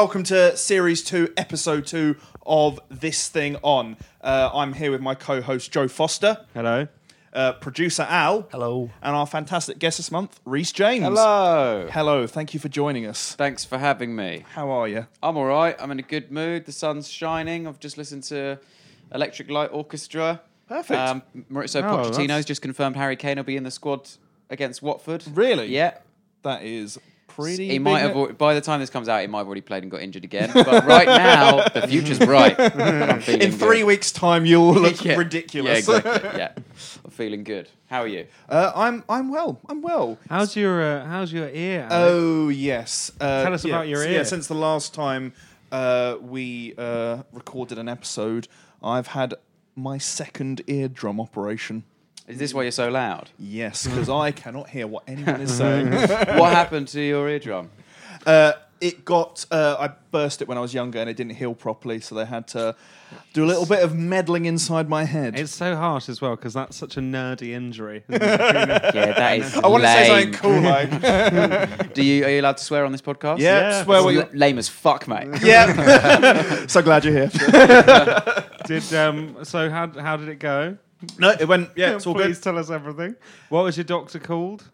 welcome to Series 2, Episode 2 of This Thing On. I'm here with my co-host, Joe Foster. Hello. Producer, Al. Hello. And our fantastic guest this month, Rhys James. Hello. Hello, thank you for joining us. Thanks for having me. How are you? I'm all right. I'm in a good mood. The sun's shining. I've just listened to Electric Light Orchestra. Perfect. Maurizio Pochettino's just confirmed Harry Kane will be in the squad against Watford. Really? Yeah. That is pretty He big. might have, by the time this comes out, he might have already played and got injured again. But right now, the future's bright. I'm feeling In 3 good. weeks' time, you'll look Yeah. ridiculous. Yeah, exactly. Yeah. I'm feeling good. How are you? I'm well. I'm well. How's your ear? Alex? Oh, yes. Tell us about your ear. Yeah, since the last time we recorded an episode, I've had my second eardrum operation. Is this why you're so loud? Yes, because I cannot hear what anyone is saying. What happened to your eardrum? It got... I burst it when I was younger and it didn't heal properly, so they had to do a little bit of meddling inside my head. It's so harsh as well because that's such a nerdy injury. Isn't it? Yeah, that is I want to say lame. something cool like... Are you allowed to swear on this podcast? Yeah, swear what you... Lame as fuck, mate. Yeah. So glad you're here. So how did it go? No, it went... Yeah, it's all Please good. tell us everything. What was your doctor called?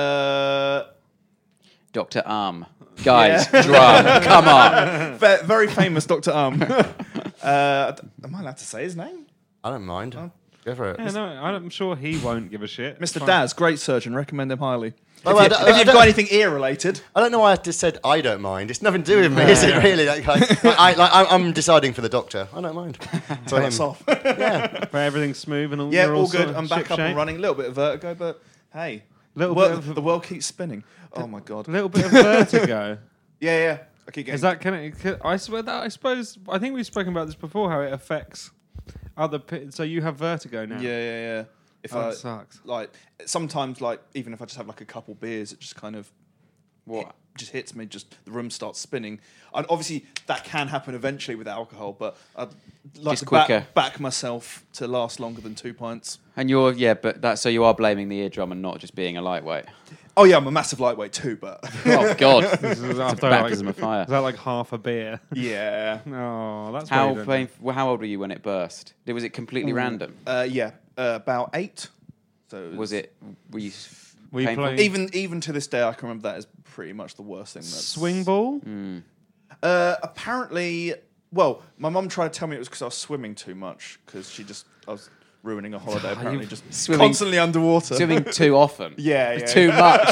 Dr. Guys, drum, come on. Very famous Dr. Am I allowed to say his name? I don't mind. Go for it. Yeah, no, I'm sure he won't give a shit. Mr. Fine. Daz, great surgeon. Recommend him highly. By the way, If you've got anything ear-related... I don't know why I just said I don't mind. It's nothing to do with me, is it really? I'm deciding for the doctor. I don't mind. So That's off. yeah. But everything's smooth and all. Yeah, you're all sort good. of I'm back up shipshape? and running. A little bit of vertigo, but hey. Little World- bit of the world keeps spinning. Oh, my God. a little bit of vertigo. Yeah. I keep getting... Is that I swear that I suppose I think we've spoken about this before. How it affects other. So you have vertigo now. Yeah. If That sucks. Like, sometimes, like, even if I just have, like, a couple beers, it just kind of... What? Just hits me, just the room starts spinning. And obviously, that can happen eventually with alcohol, but I'd like Just to quicker. back myself to last longer than 2 pints. And so you are blaming the eardrum and not just being a lightweight. Oh, yeah, I'm a massive lightweight too, but... Oh, God. This is It's a after baptism of fire. Is that like half a beer? yeah. Oh, that's How why you don't- painful, how old were you when it burst? Was it completely random? About 8. So Were you Were you painful? playing- even to this day, I can remember that as pretty much the worst thing. swing ball. Apparently, well, my mum tried to tell me it was because I was swimming too much because I was ruining a holiday. Apparently, just swimming- constantly underwater. Swimming too often? Yeah. Too much?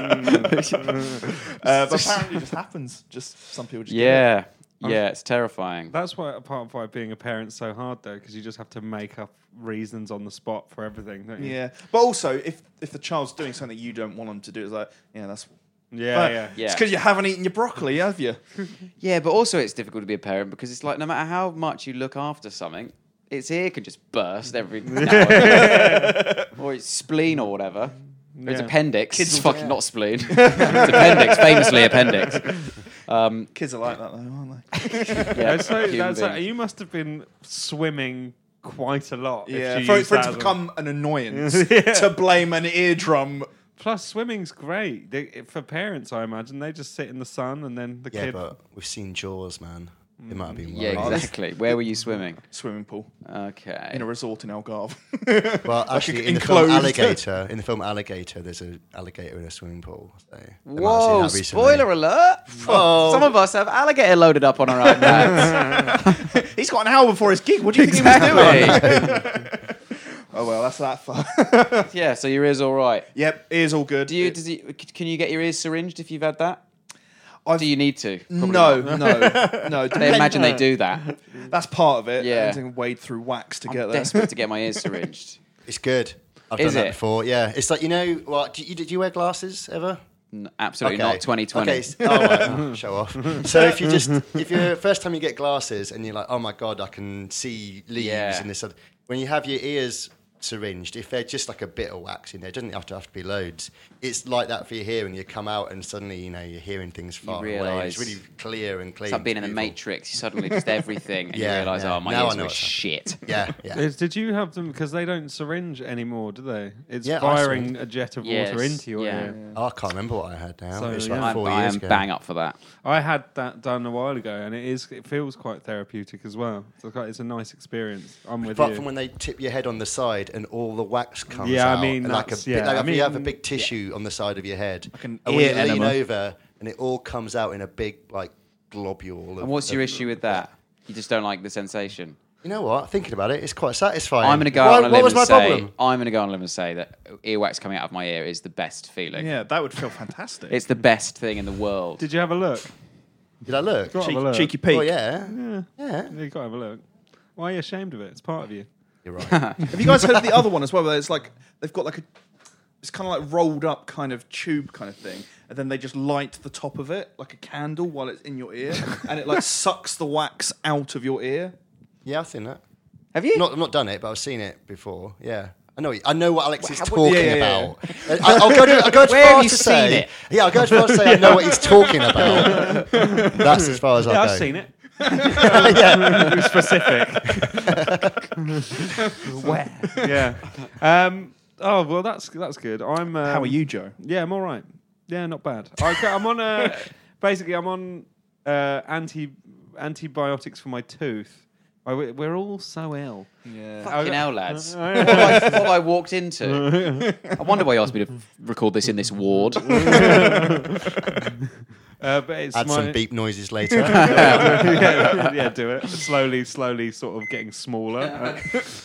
But apparently, it just happens. Just some people just. Yeah, it's terrifying. That's why part of why being a parent's so hard though, because you just have to make up reasons on the spot for everything, don't you? Yeah, but also if the child's doing something you don't want them to do, it's like that's. Yeah. It's because you haven't eaten your broccoli, have you? Yeah, but also it's difficult to be a parent because it's like no matter how much you look after something, its ear could just burst every now and then. Or its spleen or whatever. Or its Yeah. appendix. Kids It's will- fucking not spleen. It's appendix, famously appendix. Kids are like that, though, aren't they? Yeah, That's human being. you must have been swimming quite a lot. Yeah, if you for used it that to as a- become an annoyance Yeah. to blame an eardrum. Plus, swimming's great for parents. I imagine they just sit in the sun and then the Yeah, kid. but we've seen Jaws, man. It might have been Yeah, worse. exactly. Where were you swimming? Swimming pool Okay. in a resort in Algarve. Well, actually, in the film enclosed. Alligator, there's an alligator in a swimming pool. So they might have seen Whoa, that recently. spoiler alert! Oh. Some of us have alligator loaded up on our iPads. He's got an hour before his gig. What do you think he was doing? Exactly. Oh well, that's that far. Yeah, so your ear's all right. Yep, ears all good. Can you get your ears syringed if you've had that? I've- Do you need to? Probably No. not. They imagine they do that. That's part of it. Yeah. Having to wade through wax to get I'm there. desperate to get my ears syringed. It's good. I've Is done that it? before. Yeah, it's like do you wear glasses ever? Absolutely not. 2020. Okay. Right. Show off. So if you're first time you get glasses and you're like, oh my god, I can see leaves Yeah. and this. When you have your ears syringed, if they're just like a bit of wax in there, it doesn't have to be loads. It's like that for your hearing. You come out and suddenly, you're hearing things far away. realise- It's really clear and clean. It's like being in the beautiful. Matrix. You suddenly just everything, and you Yeah, realise, yeah. oh, my Now I ears know are what's shit. Yeah. Did you have them because they don't syringe anymore, do they? It's Yeah, I firing syringe. a jet of Yes, water into your yeah. ear. Oh, I can't remember what I had now. So, it's yeah. like 4 I years am ago. bang up for that. I had that done a while ago, and it feels quite therapeutic as well. It's a nice experience. I'm with Apart you. from when they tip your head on the side and all the wax comes Yeah, I out. mean, and like that's- a bit, yeah, like I if mean, you have a big tissue on the side of your head, an and when ear you lean enema. over, and it all comes out in a big like globule. And what's your issue with that? You just don't like the sensation. You know what? Thinking about it, it's quite satisfying. I'm going to go out on a What limb was and my say problem? I'm going to go on a limb and say that earwax coming out of my ear is the best feeling. Yeah, that would feel fantastic. It's the best thing in the world. Did you have a look? Did I look? Got to have a look. cheeky peek. Oh yeah, Yeah, yeah. you got to have a look. Why are you ashamed of it? It's part of you. You're right. Have you guys heard of the other one as well? Where it's like they've got like it's kind of like rolled up kind of tube kind of thing, and then they just light the top of it like a candle while it's in your ear, and it like sucks the wax out of your ear. Yeah, I've seen that. Have you? I've not done it, but I've seen it before. Yeah. I know what Alex is How- talking yeah, yeah, about. I'll go as Where far have you to seen say, it? yeah, I'll go as far as to say I know what he's talking about. That's as far as I'll Yeah, go. I've seen it. yeah. It was specific. Where? Yeah. Oh well, that's good. I'm. How are you, Joe? Yeah, I'm all right. Yeah, not bad. I'm on. Basically, I'm on antibiotics for my tooth. We're all so ill. Yeah. Fucking hell, lads. What have I walked into? I wonder why you asked me to record this in this ward. But it's Add my, some beep noises later. yeah, do it. Slowly, sort of getting smaller.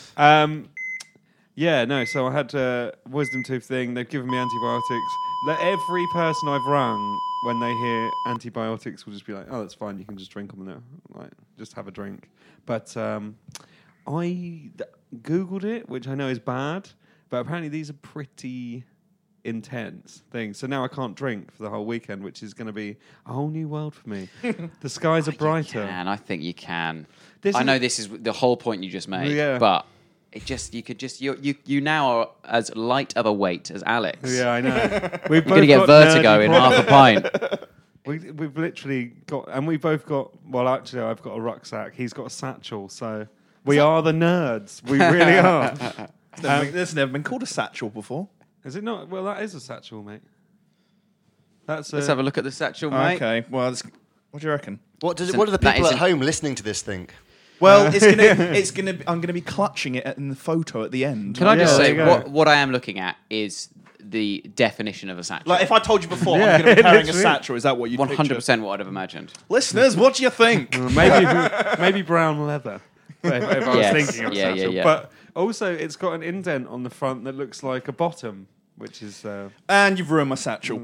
Yeah, no, so I had a wisdom tooth thing. They've given me antibiotics. Every person I've rung, when they hear antibiotics, will just be like, oh, that's fine. You can just drink them now. Like, just have a drink. But I Googled it, which I know is bad. But apparently these are pretty intense things. So now I can't drink for the whole weekend, which is going to be a whole new world for me. The skies are brighter. I think you can. This I is- know this is the whole point you just made, Yeah. but you now are as light of a weight as Alex. Yeah, I know. You're going to get vertigo in half a pint. We've literally got, and we've both got. Well, actually, I've got a rucksack. He's got a satchel. So we are the nerds. We really are. There's never been called a satchel before. Is it not? Well, that is a satchel, mate. That's. Let's have a look at the satchel, mate. Okay. Well, what do you reckon? What do the that people at isn't- home listening to this think? Well, I'm gonna be clutching it in the photo at the end. Can I just Yeah, say there you go. what I am looking at is the definition of a satchel. Like if I told you before, Yeah, I'm going to be carrying a literally. satchel. Is that what you? 100% what I'd have imagined. Listeners, what do you think? maybe brown leather. If I was Yes. thinking of Yeah, satchel, yeah. but also it's got an indent on the front that looks like a bottom, which is. And you've ruined my satchel.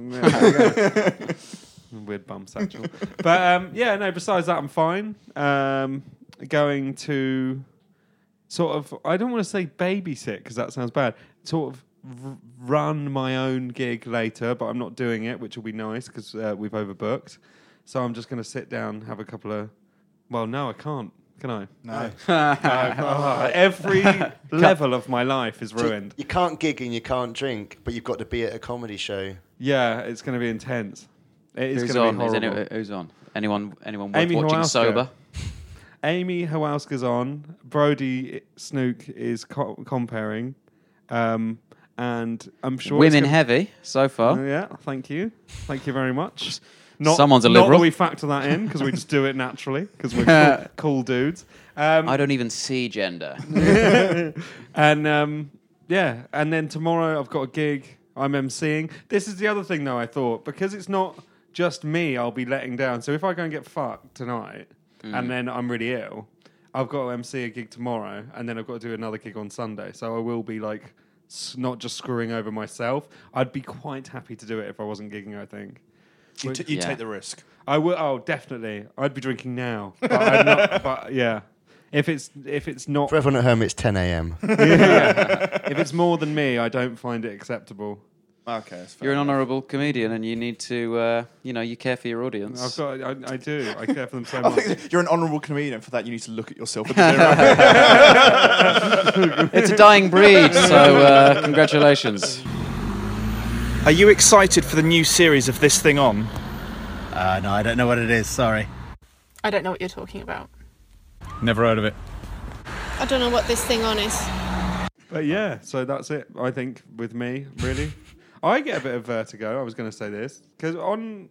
Weird bum satchel. But yeah, no, besides that, I'm fine. Going to sort of, I don't want to say babysit because that sounds bad, sort of run my own gig later, but I'm not doing it, which will be nice because we've overbooked. So I'm just going to sit down, have a couple of, well, no, I can't. Can I? No. Every level of my life is ruined. You can't gig and you can't drink, but you've got to be at a comedy show. Yeah, it's going to be intense. It is Who's going to on? be horrible. Who's on? Anyone worth Amy watching Hawalska. sober? Amy Hawalska's on. Brody Snook is comparing. And I'm sure Women it's gonna- heavy so far. Yeah, thank you. Thank you very much. Someone's a Not liberal. that we factor that in because we just do it naturally because we're cool dudes. I don't even see gender. And yeah, and then tomorrow I've got a gig. I'm emceeing. This is the other thing, though. I thought because it's not just me, I'll be letting down. So if I go and get fucked tonight, and then I'm really ill, I've got to MC a gig tomorrow, and then I've got to do another gig on Sunday. So I will be like not just screwing over myself. I'd be quite happy to do it if I wasn't gigging. I think. You Yeah. take the risk. I will. Oh, definitely. I'd be drinking now, but I'm not. But yeah, if it's not, For everyone at home, it's 10 a.m. if it's more than me, I don't find it acceptable. Okay, that's fair You're an enough. honourable comedian, and you need to, you care for your audience. I do. I care for them so I much. think you're an honourable comedian. For that, you need to look at yourself in the mirror. It's a dying breed, so congratulations. Are you excited for the new series of This Thing On? No, I don't know what it is, sorry. I don't know what you're talking about. Never heard of it. I don't know what this thing on is. But yeah, so that's it. I think with me, really, I get a bit of vertigo. I was going to say this because in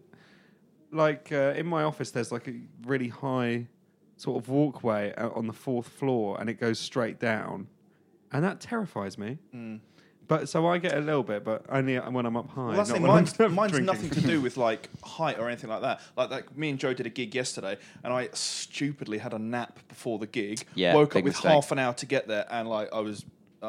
my office, there's like a really high sort of walkway out on the 4th floor, and it goes straight down, and that terrifies me. But so I get a little bit, but only when I'm up high. Well, that's the not thing. when I'm Mine's drinking. nothing to do with like height or anything like that. Like me and Joe did a gig yesterday, and I stupidly had a nap before the gig. Yeah, woke up big with mistake. half an hour to get there, and like I was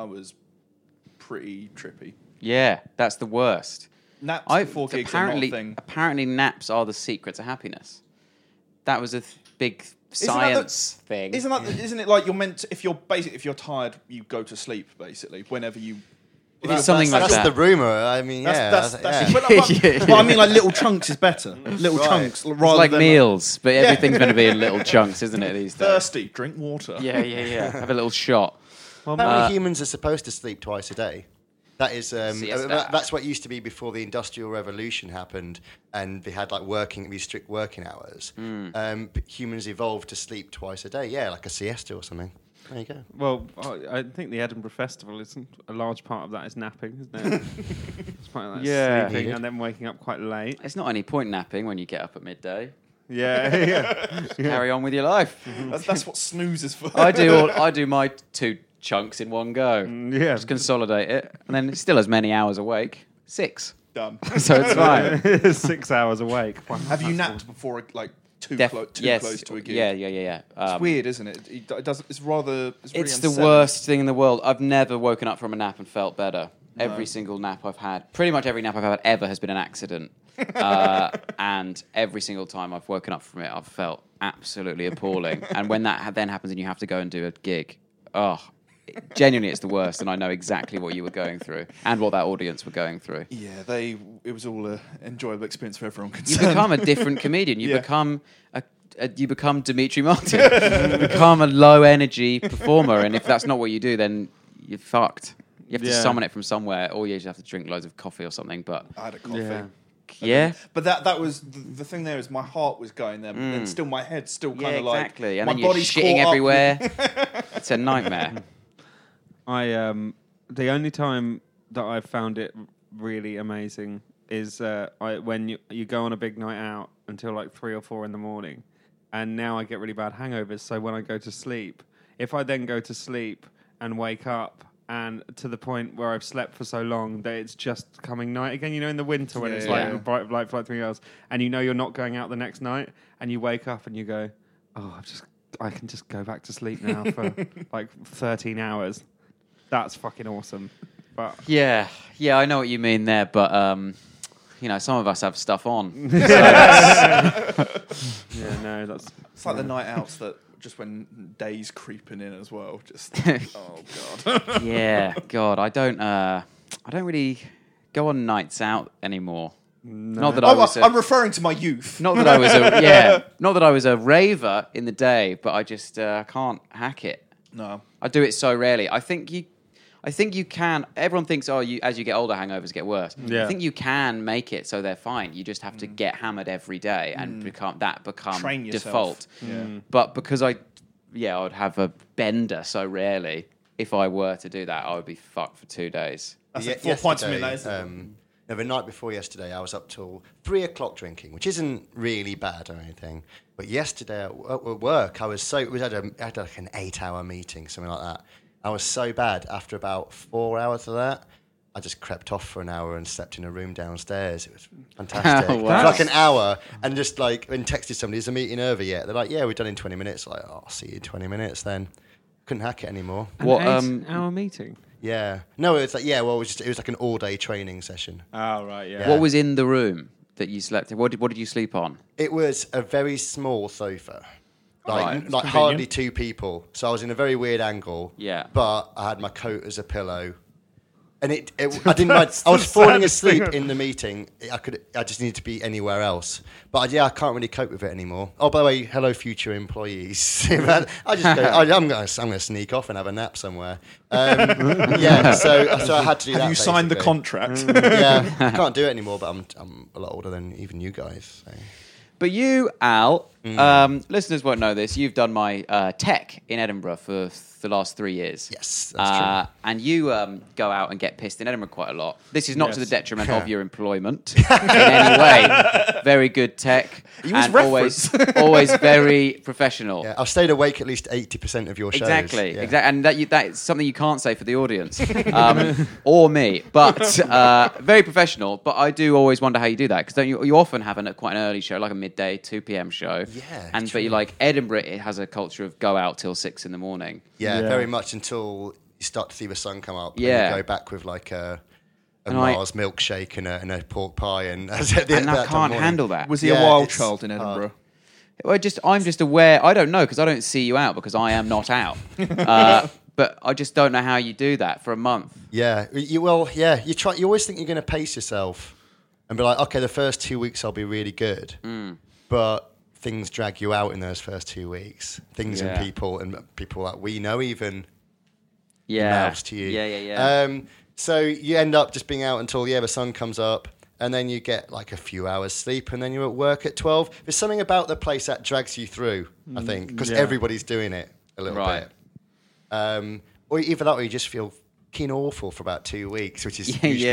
pretty trippy. Yeah, that's the worst. Naps I before gigs are not a thing. Apparently, naps are the secret to happiness. That was a big Isn't that science thing. Isn't it like you're meant to, if you're tired, you go to sleep basically whenever you. If it's something like That's that. the rumour. I mean, That's yeah. but I mean, like little chunks is better. Little Right. chunks It's rather like than meals, but everything's going to be in little chunks, isn't it, these days? thirsty. Drink water. Yeah. Have a little shot. How many humans are supposed to sleep twice a day? That is, Siesta. that's what used to be before the Industrial Revolution happened, and they had like these strict working hours. But humans evolved to sleep twice a day. Yeah, like a siesta or something. There you go. Well, I think the Edinburgh Festival isn't a large part of that is napping, isn't it? It's part of that Yeah. sleeping and then waking up quite late. It's not any point napping when you get up at midday. Yeah. Carry on with your life. That's what snooze is for. I do my 2 chunks in one go. Yeah. Just consolidate it, and then it's still as many hours awake. 6. Done. So it's fine. 6 hours awake. Wow, Have you that's napped before like too Yes. close to a gig? Yeah. It's weird, isn't it? It doesn't. It's rather. It's, really It's the unsettling. worst thing in the world. I've never woken up from a nap and felt better. Every single nap I've had, pretty much every nap I've had ever has been an accident. And every single time I've woken up from it, I've felt absolutely appalling. And when that then happens and you have to go and do a gig, genuinely it's the worst. And I know exactly what you were going through and what that audience were going through. Yeah, it was all an enjoyable experience for everyone You concerned. become a different comedian. You Yeah. become you become Dimitri Martin. You become a low energy performer, and if that's not what you do, then you're fucked. You have to Yeah. summon it from somewhere, or you just have to drink loads of coffee or something. But I had a coffee. Yeah. yeah, But that was the thing. There is my heart was going there, and still my head's still kind yeah, of like exactly. And my then you're body's shitting caught up everywhere. It's a nightmare. The only time that I've found it really amazing is when you go on a big night out until like 3 or 4 in the morning, and now I get really bad hangovers. So when I go to sleep, if I then go to sleep and wake up, and to the point where I've slept for so long that it's just coming night again, you know, in the winter when it's Yeah. like bright light for like 3 hours, and you know you're not going out the next night, and you wake up and you go, oh, I can just go back to sleep now for like 13 hours. That's fucking awesome. But Yeah, I know what you mean there, but some of us have stuff on. yeah, no, that's It's like the night outs that just when day's creeping in as well. Just oh god. Yeah, God, I don't really go on nights out anymore. Not that I was. I'm referring to my youth. Not that I was a raver in the day, but I just can't hack it. No. I do it so rarely. I think you can. Everyone thinks, as you get older, hangovers get worse. Yeah. I think you can make it so they're fine. You just have to get hammered every day and become Train yourself. default. Yeah. But because I would have a bender so rarely. If I were to do that, I would be fucked for 2 days. That's Ye- like 4 points for me. yesterday, That is. No, the night before yesterday, I was up till 3 o'clock drinking, which isn't really bad or anything. But yesterday at work, I had like an 8-hour meeting, something like that. I was so bad. After about 4 hours of that, I just crept off for an hour and slept in a room downstairs. It was fantastic. Wow. For like an hour, and just like and texted somebody, "Is the meeting over yet?" They're like, "Yeah, we're done in 20 minutes." Like, "Oh, I'll see you in 20 minutes then." Couldn't hack it anymore. What, an 8-hour meeting. Yeah. No, it's like it was like an all-day training session. Oh right, yeah. What was in the room that you slept in? What did you sleep on? It was a very small sofa. Right. Like hardly 2 people. So I was in a very weird angle. Yeah. But I had my coat as a pillow. And I didn't mind. I was falling asleep in the meeting. I just needed to be anywhere else. But I can't really cope with it anymore. Oh, by the way, hello, future employees. I just go. I'm going to sneak off and have a nap somewhere. So I had to do that. Have you signed the basically. contract? Yeah, I can't do it anymore. But I'm a lot older than even you guys. So. But you, Al, listeners won't know this. You've done my tech in Edinburgh for the last 3 years. Yes, that's true. And you go out and get pissed in Edinburgh quite a lot. This is not to the detriment of your employment in any way. Very good tech. And always very professional. Yeah, I've stayed awake at least 80% of your shows. Exactly. And that's something you can't say for the audience or me. But very professional. But I do always wonder how you do that, because you often have quite an early show, like a midday 2 p.m. show. Yeah, but you like Edinburgh, it has a culture of go out till 6 a.m. Yeah, very much until you start to see the sun come up. Yeah. And you go back with like a Mars milkshake and a pork pie, and I can't handle that. Was he a wild child in Edinburgh? I'm just aware. I don't know, because I don't see you out, because I am not out. But I just don't know how you do that for a month. Yeah, you try. You always think you're going to pace yourself and be like, okay, the first 2 weeks I'll be really good, but things drag you out in those first 2 weeks. Things and people that we know even emails to you. Yeah. So you end up just being out until the sun comes up, and then you get like a few hours sleep, and then you're at work at 12. There's something about the place that drags you through, I think, because everybody's doing it a little bit. Or either that, or you just feel fucking awful for about 2 weeks, which is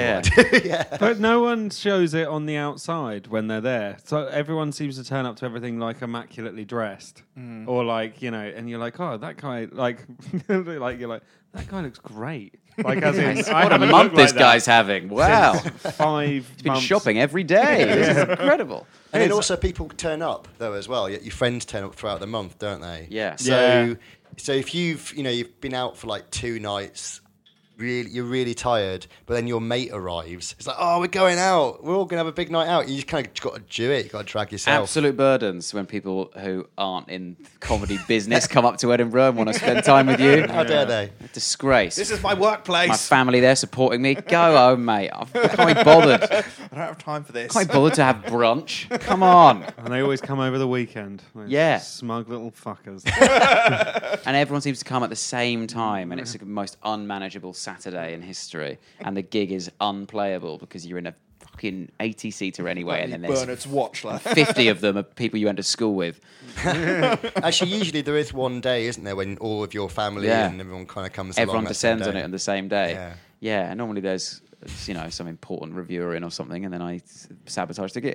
But no one shows it on the outside when they're there. So everyone seems to turn up to everything like immaculately dressed, or like, and you're like, oh, that guy, like, like you're like, that guy looks great. Like, as in, what a month this guy's having! Wow, 5 He's been months. shopping every day. This is incredible. And then also people turn up though as well. Your friends turn up throughout the month, don't they? Yeah. So if you've been out for like 2 nights, you're really tired, but then your mate arrives. It's like, oh, we're going out. We're all going to have a big night out. You just kind of got to do it. You've got to drag yourself. Absolute burdens when people who aren't in comedy business come up to Edinburgh and want to spend time with you. How dare they? Disgrace. This is my workplace. My family there supporting me. Go home, mate. I can't be bothered. I don't have time for this. Can't be bothered to have brunch. Come on. And they always come over the weekend. Those smug little fuckers. And everyone seems to come at the same time, and it's the most unmanageable Saturday in history, and the gig is unplayable because you're in a fucking 80-seater anyway, and then there's Bernard's watch, like 50 of them are people you went to school with. Actually, usually there is one day, isn't there, when all of your family and everyone kind of comes along. Everyone descends on it on the same day. Yeah. And normally there's some important reviewer in or something, and then I sabotage the gig.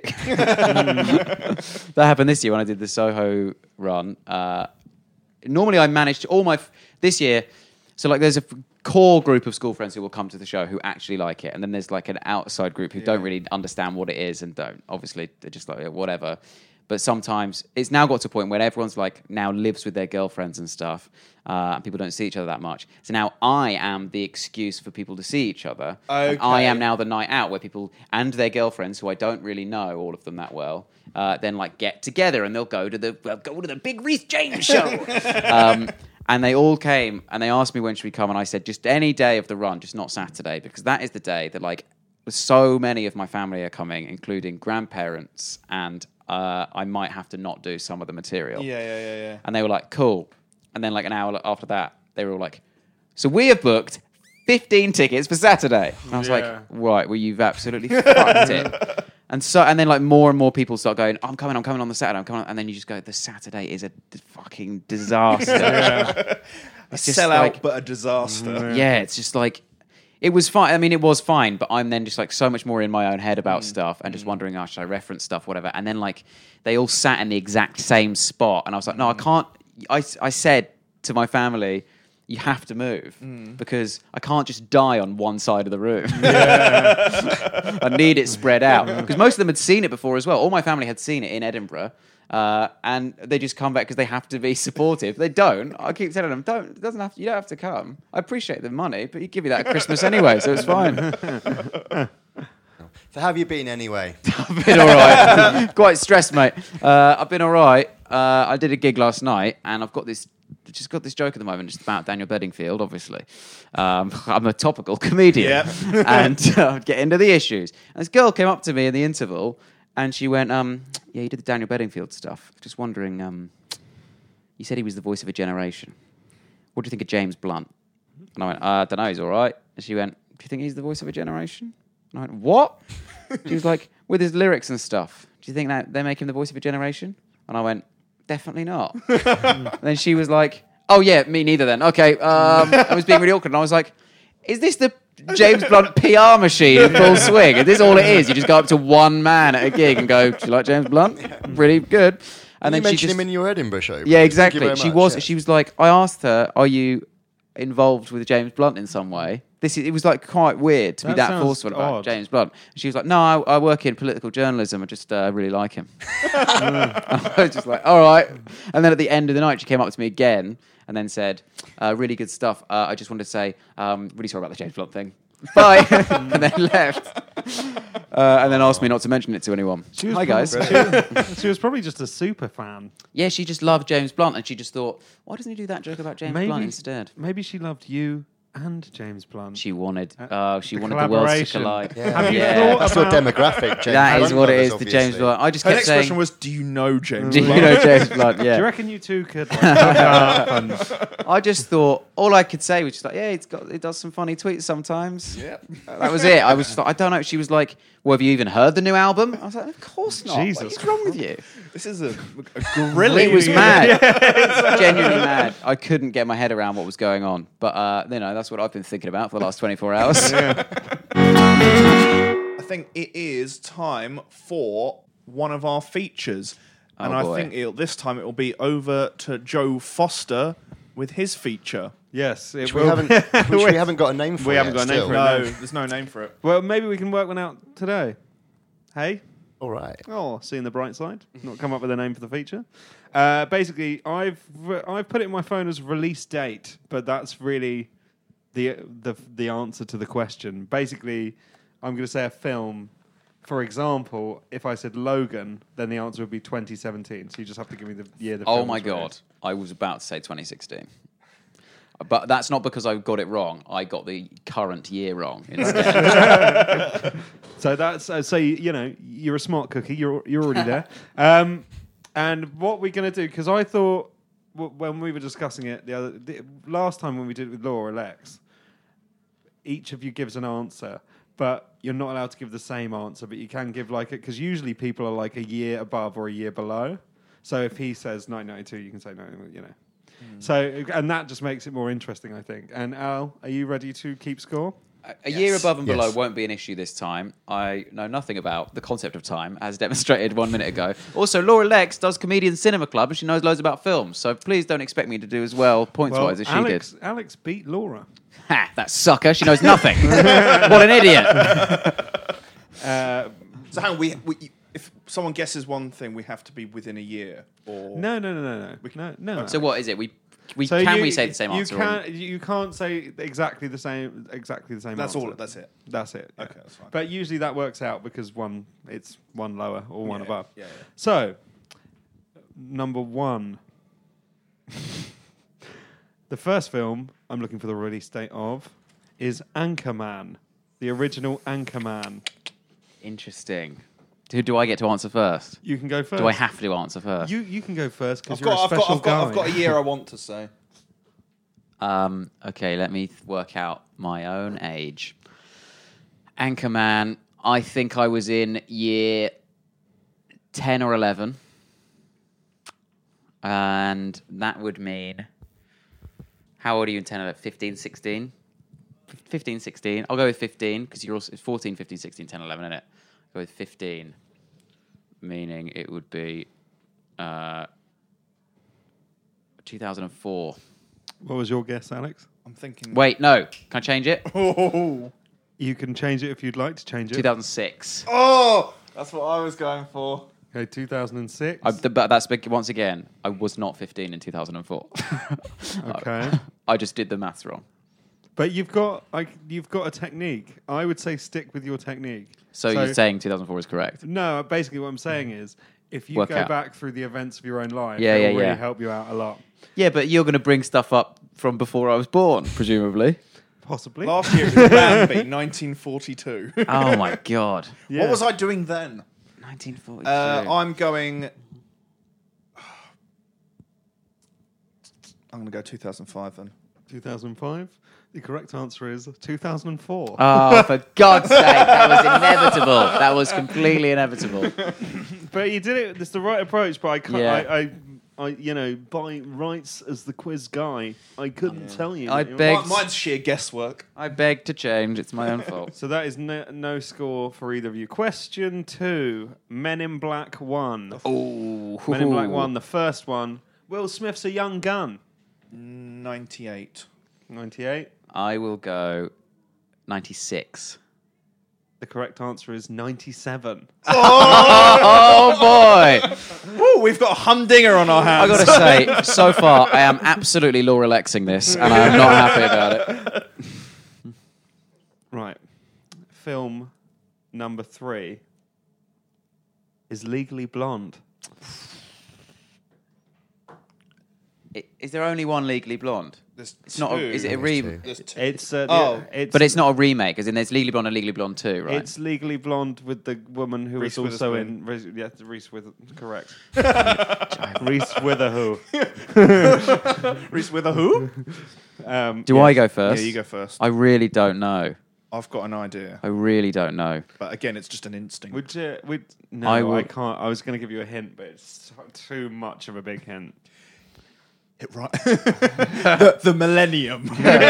That happened this year when I did the Soho run. Normally I managed this year. So like there's a core group of school friends who will come to the show who actually like it, and then there's like an outside group who don't really understand what it is and don't. Obviously, they're just like whatever. But sometimes it's now got to a point where everyone's like now lives with their girlfriends and stuff, and people don't see each other that much. So now I am the excuse for people to see each other. Okay. And I am now the night out where people and their girlfriends, who I don't really know all of them that well, then like get together and they'll go to the big Reece James show. And they all came and they asked me when should we come, and I said just any day of the run, just not Saturday, because that is the day that like so many of my family are coming, including grandparents, and I might have to not do some of the material. Yeah. And they were like, cool. And then like an hour after that, they were all like, so we have booked 15 tickets for Saturday. And I was like, right, well, you've absolutely fucked it. And then like more and more people start going, I'm coming on the Saturday, I'm coming on. And then you just go, the Saturday is a fucking disaster. It's just sell out, but a disaster. Yeah, it's just like, it was fine. I mean, it was fine, but I'm then just like so much more in my own head about stuff and just wondering, should I reference stuff, whatever. And then like they all sat in the exact same spot, and I was like, no, I can't. I said to my family, you have to move because I can't just die on one side of the room. I need it spread out because most of them had seen it before as well. All my family had seen it in Edinburgh. And they just come back because they have to be supportive. They don't. I keep telling them, you don't have to come. I appreciate the money, but you give me that at Christmas anyway, so it's fine. So how have you been anyway? I've been all right. Quite stressed, mate. I've been all right. I did a gig last night, and I've got this just got this joke at the moment. It's about Daniel Bedingfield, obviously. I'm a topical comedian. Yeah. And get into the issues. And this girl came up to me in the interval and she went, yeah, you did the Daniel Bedingfield stuff. Just wondering, you said he was the voice of a generation. What do you think of James Blunt? And I went, I don't know, he's all right. And she went, do you think he's the voice of a generation? And I went, what? She was like, with his lyrics and stuff, do you think that they make him the voice of a generation? And I went, definitely not. And then she was like, oh yeah, me neither then. Okay, I was being really awkward. And I was like, is this the James Blunt PR machine in full swing? Is this all it is? You just go up to one man at a gig and go, do you like James Blunt? Really good. And you then she mentioned just... him in your Edinburgh show. Yeah, Thank you exactly. very She much, was. yeah. She was like, I asked her, "Are you involved with James Blunt in some way?" It was like quite weird to be That that sounds forceful about odd. James Blunt. And she was like, "No, I work in political journalism. I just really like him." I was just like, "All right." And then at the end of the night, she came up to me again and then said, "Really good stuff. I just wanted to say, really sorry about the James Blunt thing. Bye," and then left. And then asked me not to mention it to anyone. Hi guys. She was probably just a super fan. Yeah, she just loved James Blunt, and she just thought, why doesn't he do that joke about James Blunt instead? Maybe she loved you and James Blunt. She wanted the worlds to collaboration. collide. Have you Yeah. thought That's your about- demographic, James That is Blunt what it lovers, is, the James obviously. Blunt. I just Her kept next saying, question was, do you know James do you Blunt? know James Blunt? Do you Yeah. reckon you two could like, hook up and I just thought, all I could say was just like, yeah, it does some funny tweets sometimes. Yeah. That was it. I was just like, I don't know. She was like, well, have you even heard the new album? I was like, of course not. Jesus What is wrong with you? This is a gorilla. It was mad. Genuinely mad. I couldn't get my head around what was going on. But, that's what I've been thinking about for the last 24 hours. I think it is time for one of our features. And Oh, I boy. think this time it will be over to Joe Foster with his feature. yes, it Which will. we haven't got a name for. We haven't yet got a name still. for it. No, there's no name for it. Well, maybe we can work one out today. Hey? All right. Oh, seeing the bright side. Not come up with a name for the feature. Basically, I've put it in my phone as release date, but that's really the answer to the question. Basically, I'm going to say a film. For example, if I said Logan, then the answer would be 2017. So you just have to give me the year. The Oh film my was God. released. I was about to say 2016. But that's not because I got it wrong. I got the current year wrong instead. So that's so you're a smart cookie. You're already there. And what we're going to do, because I thought when we were discussing it the last time when we did it with Laura Lex, each of you gives an answer, but you're not allowed to give the same answer. But you can give like it because usually people are like a year above or a year below. So if he says 1992, you can say no. So and that just makes it more interesting, I think. And Al, are you ready to keep score? A year above and below Yes. won't be an issue this time. I know nothing about the concept of time, as demonstrated 1 minute ago. Also, Laura Lex does Comedian Cinema Club, and she knows loads about films. So please don't expect me to do as well points-wise as she did. Alex beat Laura. Ha! That sucker. She knows nothing. What an idiot. So hang on, we if someone guesses one thing, we have to be within a year. Or No. No. So what is it? We So we say the same answer? You can't say exactly the same. That's answer. all. That's it. That's it. Yeah. Okay, that's fine. But usually that works out because it's one lower or one above. Yeah. So, number one. The first film I'm looking for the release date of is Anchorman, the original Anchorman. Interesting. Do I get to answer first? You can go first. Do I have to answer first? You can go first because I've you're a special guy. got a year I want to say. Okay, let me work out my own age. Anchorman, I think I was in year 10 or 11. And that would mean... How old are you in 10 or 15, 16? 15, 16. I'll go with 15 because you're also 14, 15, 16, 10, 11, isn't it? I'll go with 15, meaning it would be 2004. What was your guess, Alex? I'm thinking. Wait, no. Can I change it? Oh, You can change it if you'd like to change it. 2006. that's what I was going for. Okay, 2006. But that's big, once again, I was not 15 in 2004. Okay. I just did the maths wrong. But you've got a technique. I would say stick with your technique. So you're saying 2004 is correct? No, basically what I'm saying is If you work go out. back through the events of your own life, Yeah, it will yeah, really yeah. help you out a lot. Yeah, but you're going to bring stuff up from before I was born, presumably. Possibly. Last year it was Bambi, 1942. Oh my god. Yeah. What was I doing then? 1942. I'm going. I'm going to go 2005 then. 2005? The correct answer is 2004. Oh, for God's sake, that was inevitable. That was completely inevitable. But you did it. It's the right approach. But I can't. Yeah. I you know, by rights as the quiz guy, I couldn't tell you. I that it beg- was- Mine's sheer guesswork. I beg to change. It's my own fault. So that is no score for either of you. Question 2: Men in Black 1. Oh, Men in Black 1, the first one. Will Smith's a young gun. 98. 98. I will go 96. The correct answer is 97. Oh boy! Oh, we've got a humdinger on our hands. I got to say, so far I am absolutely Laura Lexing this, and I'm not happy about it. Right. Film number 3 is Legally Blonde. Is there only one Legally Blonde? There's It's not. Is it a remake? There's two. It's Oh. But it's not a remake, as in there's Legally Blonde and Legally Blonde 2, right? It's Legally Blonde with the woman who Reese was also Witherspoon. in Reese correct. Reese Witherwho. Reese with a who? Do I go first? Yeah, you go first. I really don't know. I've got an idea, I really don't know. but again, it's just an instinct. No, I I would- can't. I was going to give you a hint, but it's too much of a big hint. Hit right. the millennium.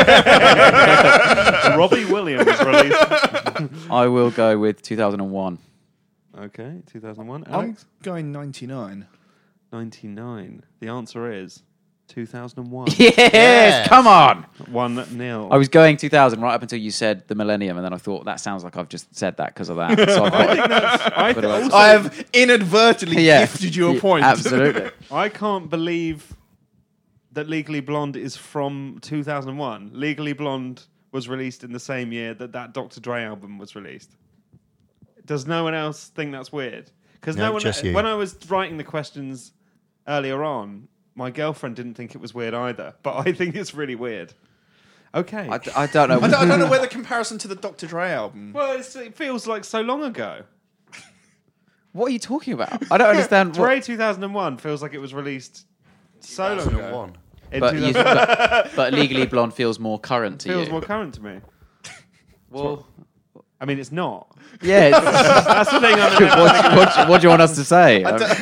Robbie Williams released. I will go with 2001. Okay, 2001. I'm Alex? going 99. 99. The answer is 2001. Yes, come on. 1-0. I was going 2000 right up until you said the millennium, and then I thought that sounds like I've just said that because of that. So I But also- I have inadvertently Yeah. gifted you a point. Absolutely. I can't believe that Legally Blonde is from 2001. Legally Blonde was released in the same year that Dr. Dre album was released. Does no one else think that's weird? Because No, just you. when I was writing the questions earlier on, my girlfriend didn't think it was weird either, but I think it's really weird. Okay. I don't know. I don't know where the comparison to the Dr. Dre album. Well, it feels like so long ago. What are you talking about? I don't understand. Dre 2001 feels like it was released so long ago. 2001. In But, 2001. but Legally Blonde feels more current to feels you. more current to me. Well, I mean, it's not. yeah. That's the thing. I mean, what do you want us to say?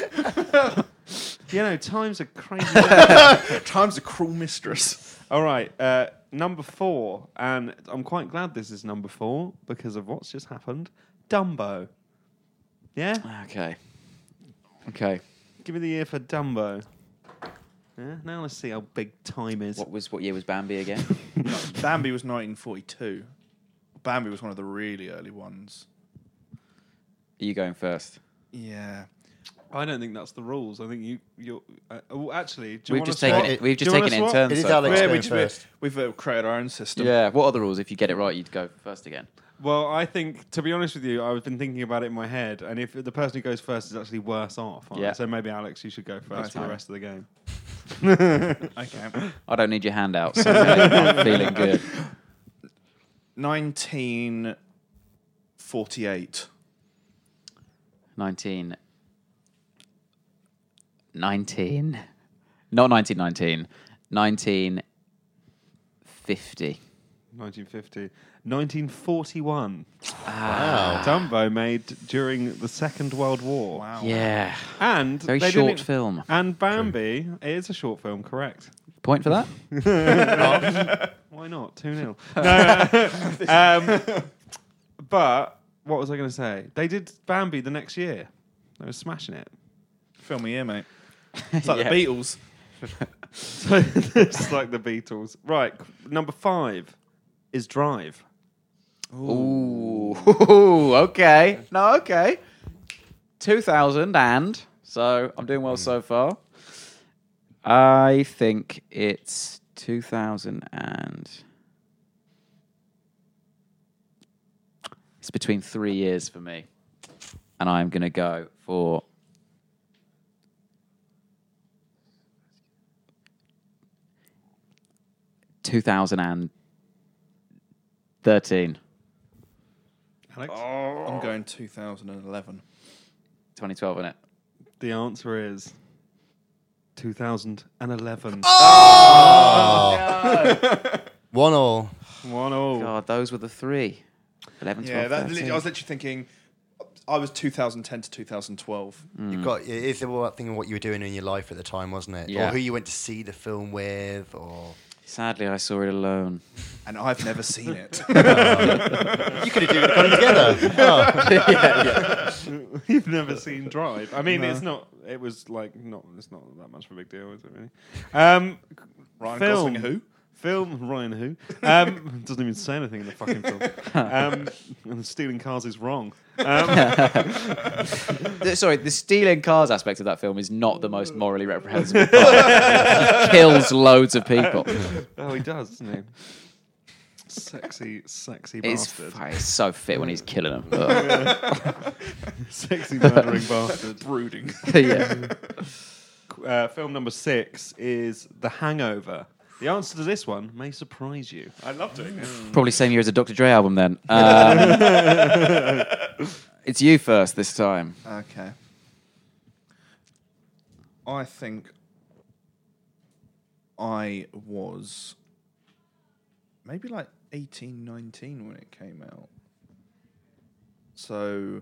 you know, times are crazy. Time's a cruel mistress. All right, number 4, and I'm quite glad this is number 4 because of what's just happened. Dumbo. Yeah? Okay. Okay. Give me the year for Dumbo. Yeah? Now let's see how big time is. What year was Bambi again? Bambi was 1942. Bambi was one of the really early ones. Are you going first? Yeah. I don't think that's the rules. I think you're. Well, actually, do you We've want just to swap? taken it. We've just Do you wanna taken it in swap? turns. It is so Alex far. going first. We've created our own system. Yeah. What are the rules? If you get it right, you'd go first again. Well, I think, to be honest with you, I've been thinking about it in my head, and if the person who goes first is actually worse off, Yeah. so maybe Alex, you should go first for the Okay. rest of the game. Okay. I don't need your handouts. So I'm feeling good. 1948. 19. Not 1919. 1950. 1950. 1941. Wow. Dumbo made during the Second World War. Wow. Yeah. And Very they short didn't- film. And Bambi, it is a short film, correct? Point for that? Why not? 2-0. No, but what was I going to say? They did Bambi the next year. They were smashing it. Film me here, mate. It's like Yeah. the Beatles. So it's like the Beatles. Right, number 5 is Drive. Ooh. Okay. No, okay. 2000 and... So, I'm doing well so far. I think it's 2000 and... It's between 3 years for me. And I'm going to go for 2013. Alex? I'm going 2011. 2012, isn't it? The answer is 2011. 1-1. 1-0. God, those were the three. 11, 12, Yeah, 13. I was literally thinking. I was 2010 to 2012. You've got is there one thing of what you were doing in your life at the time, wasn't it? Yeah. Or who you went to see the film with, or Sadly, I saw it alone. And I've never seen it. you could have done it together. You've never seen Drive. I mean, it's not. It was like not. It's not that much of a big deal, is it? Really? Ryan Film. Gosling who? Film Ryan who doesn't even say anything in the fucking film. And stealing cars is wrong. Sorry, the stealing cars aspect of that film is not the most morally reprehensible part. He kills loads of people. Oh, he does, doesn't he? Sexy It's, bastard. it's so fit when he's killing them. Ugh. Sexy murdering bastard. Brooding. Yeah. Film number 6 is The Hangover. The answer to this one may surprise you. I love doing this. Probably same year as a Dr. Dre album then. It's you first this time. Okay. I think I was maybe like 18, 19 when it came out. So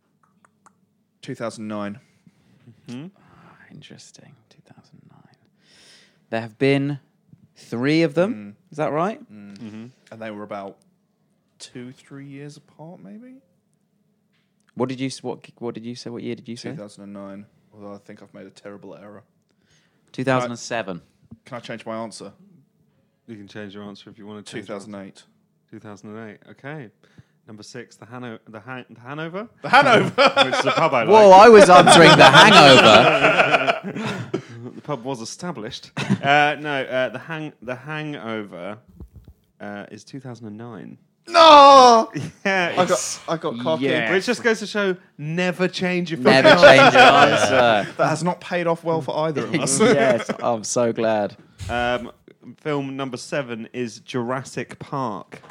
2009. Interesting. 2009. There have been 3 of them. Is that right? Mm-hmm. And they were about 2-3 years apart, maybe. What did you say? What year did you say? 2009. Although I think I've made a terrible error. 2007. Can I change my answer? You can change your answer if you want to. Change 2008. 2008. Okay. Number 6, the Hanover. The Hanover. Which is a pub I like. Whoa, I was answering The Hangover. The pub was established. The Hangover is 2009. No. Yeah, I got cocky. Yeah. which just goes to show never change your Never fucking change your answer. That has not paid off well for either of us. Yes, I'm so glad. Film number 7 is Jurassic Park.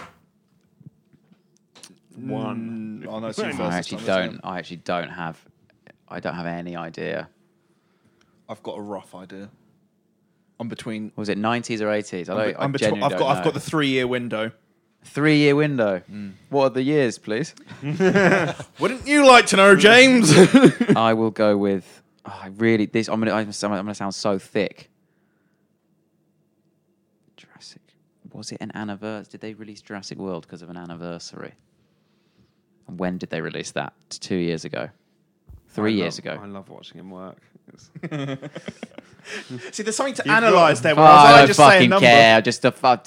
1. Oh, no, it's you first I this actually time, isn't don't. it? I don't have any idea. I've got a rough idea. I'm between. Was it 90s or 80s? I'm between. I've got the 3-year window. 3-year window. What are the years, please? Wouldn't you like to know, James? I will go with. I'm gonna sound so thick. Jurassic. Was it an anniversary? Did they release Jurassic World because of an anniversary? And when did they release that? 2 years ago. 3 years ago. I love watching him work. See, there's something to You've analyse got- there. Oh, Whereas I I don't just say a fucking number. care. Just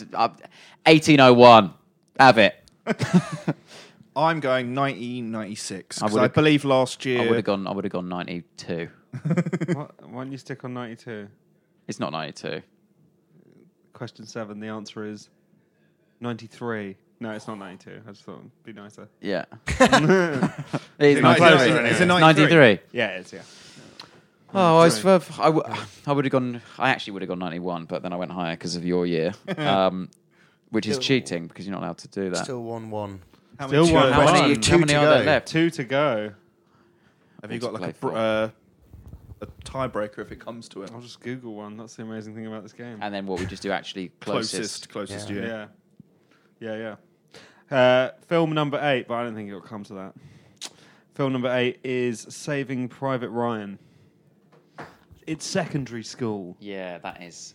1801. Have it. I'm going 1996 because would've- I believe last I year. would have gone 92. Why don't you stick on 92? It's not 92. Question 7, the answer is 93. No, it's not 92. I just thought it'd be nicer. Yeah. It is 93. Is it 93. Yeah, it is, yeah. Oh, I would have gone. I actually would have gone 91, but then I went higher because of your year, which is cheating because you're not allowed to do that. Still 1-1. How Still many one. choices- how many, Two how many to are there go. left? 2 to go. Have you got like play a tiebreaker if it comes to it? I'll just Google one. That's the amazing thing about this game. And then what we just do actually closest. Closest Yeah. year. Yeah. Film number 8, but I don't think it'll come to that. Film number 8 is Saving Private Ryan. It's secondary school. Yeah, that is.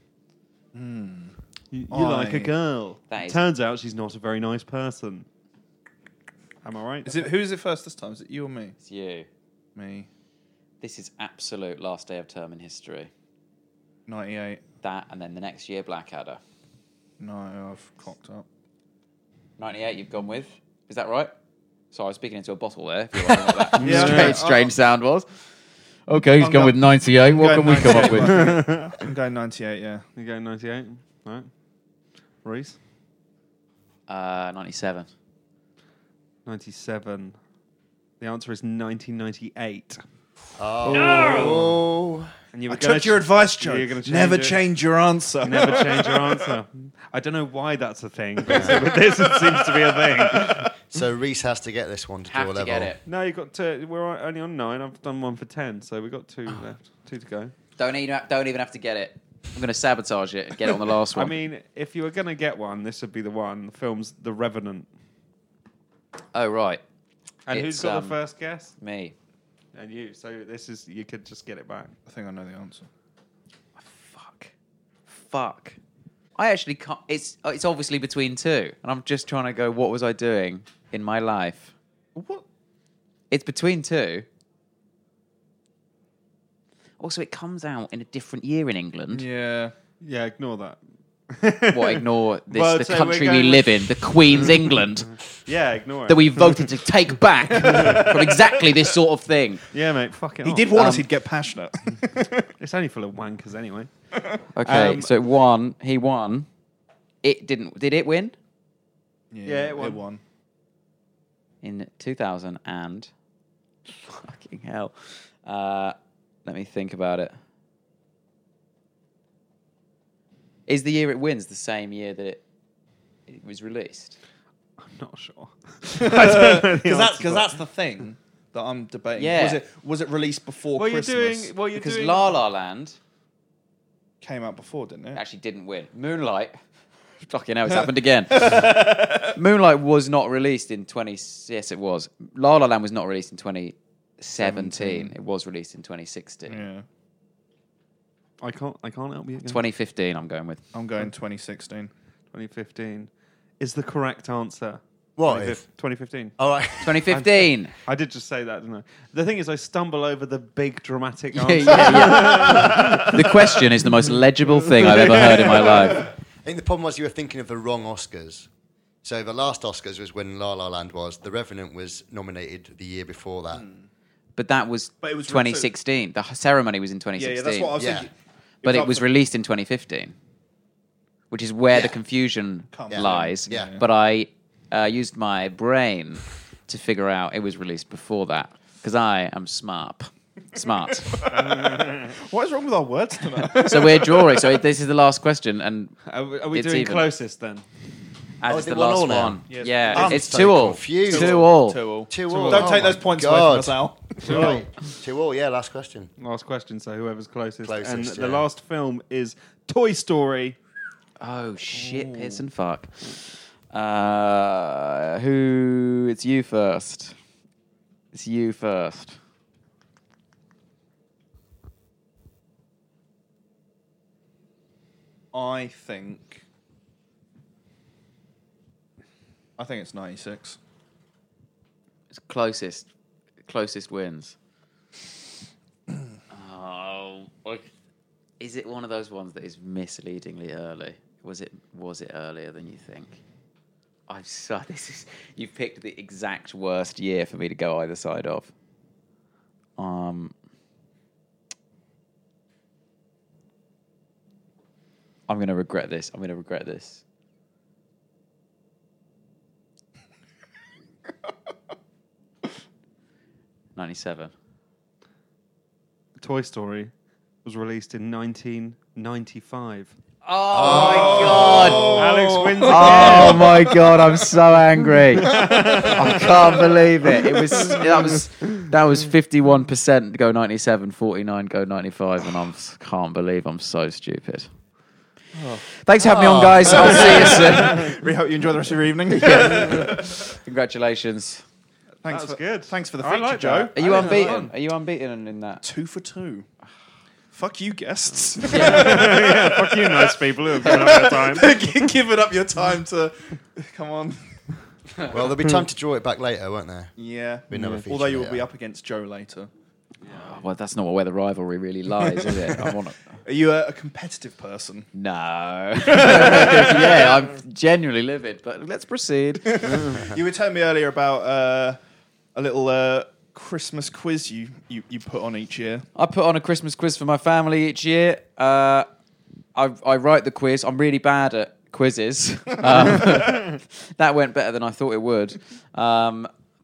You like a girl. That is- Turns out she's not a very nice person. Am I right? Who is it first this time? Is it you or me? It's you. Me. This is absolute last day of term in history. 98. That and then the next year Blackadder. No, I've cocked up. 98 you've gone with. Is that right? Sorry, I was speaking into a bottle there. If you're wondering what that Yeah. strange sound was. Okay, he's I'm gone go- with 98. What going can we come up 98. with? I'm going 98, yeah. You going 98? Right. Reese? 97. 97. The answer is 1998. Oh. And you were I took your advice, Joe. You're gonna Never it. change your answer. Never change your answer. I don't know why that's a thing, but with this it seems to be a thing. So Reese has to get this one to draw Have to level. get it. No, you got two. We're only on 9. I've done 1 for 10, so we've got 2 left. 2 to go. Don't even have to get it. I'm going to sabotage it and get it on the last I one. mean, if you were going to get one, this would be the one. The film's The Revenant. Oh, right. And who's It's, got the first guess? Me. And you. So this is, you could just get it back. I think I know the answer. Fuck. I actually can't. It's obviously between 2. And I'm just trying to go, what was I doing in my life? What? It's between 2. Also, it comes out in a different year in England. Yeah. Yeah, ignore that. What, ignore this, Well, the so country we're we going live with- in, the Queen's England, Yeah, ignore it. that we voted to take back from exactly this sort of thing. Yeah, mate, fuck it He off. did warn us he'd get passionate. It's only full of wankers anyway. Okay, so it won. He won. It didn't. Did it win? Yeah, it won. In 2000 and... Fucking hell. Let me think about it. Is the year it wins the same year that it was released? I'm not sure. Because that's the thing that I'm debating. Yeah. Was it released before Well, Christmas? you're Because doing. La La Land Came out before, didn't it? actually didn't win. Moonlight... Fucking hell, it's happened again. Moonlight was not released in 20... Yes, it was. La La Land was not released in 2017. It was released in 2016. Yeah. I can't help you again. 2015, I'm going with. I'm going 2016. 2015 is the correct answer. What if? 2015. All right. 2015. I did just say that, didn't I? The thing is, I stumble over the big dramatic Yeah, answer. yeah. The question is the most legible thing I've ever heard in my life. I think the problem was you were thinking of the wrong Oscars. So the last Oscars was when La La Land was. The Revenant was nominated the year before that. But that was, But it was 2016. The ceremony was in Yeah, 2016. yeah, that's what I was Yeah. thinking. But it up was for- released in 2015, which is where the Yeah. confusion Comes in. lies. Yeah. But I used my brain to figure out it was released before that because I am smart. Smart. What is wrong with our words tonight? So we're drawing. So this is the last question, and Are we It's doing even. closest then? as Oh, is is it the 1 last all now? one. Yes. Yeah, I'm it's so 2-all. confused. 2-all. 2-all. 2-all. Don't Oh take those my points away God. from us, Al. Right. 2-all, yeah, last question. Last question, so whoever's closest. Closest, and the yeah. last film is Toy Story. Oh shit, piss and fuck. Who? It's you first. It's you first. I think it's 96. It's closest wins. Oh, is it one of those ones that is misleadingly early? Was it earlier than you think? You've picked the exact worst year for me to go either side of. I'm going to regret this. 97. Toy Story was released in 1995. Oh my god! Alex wins again. Oh my god! I'm so angry. I can't believe it. That was 51% go 97, 49 go 95, and I can't believe I'm so stupid. Thanks for having me on, guys. I'll see you soon. We hope you enjoy the rest of your evening. Congratulations. Thanks That was for good. Thanks for the I feature, like Joe. that. Are you I unbeaten? Are you unbeaten in that? 2 for 2. Fuck you, guests. Yeah, fuck you, nice people who have given up their time. Give it up your time to. Come on. Well, there'll be time to draw it back later, won't there? Yeah. Be another feature Although you will later. be up against Joe later. Oh, well, that's not where the rivalry really lies, is it? I want to. Are you a competitive person? No. Yeah, I'm genuinely livid, but let's proceed. You were telling me earlier about a little Christmas quiz you put on each year. I put on a Christmas quiz for my family each year. I write the quiz. I'm really bad at quizzes. That went better than I thought it would.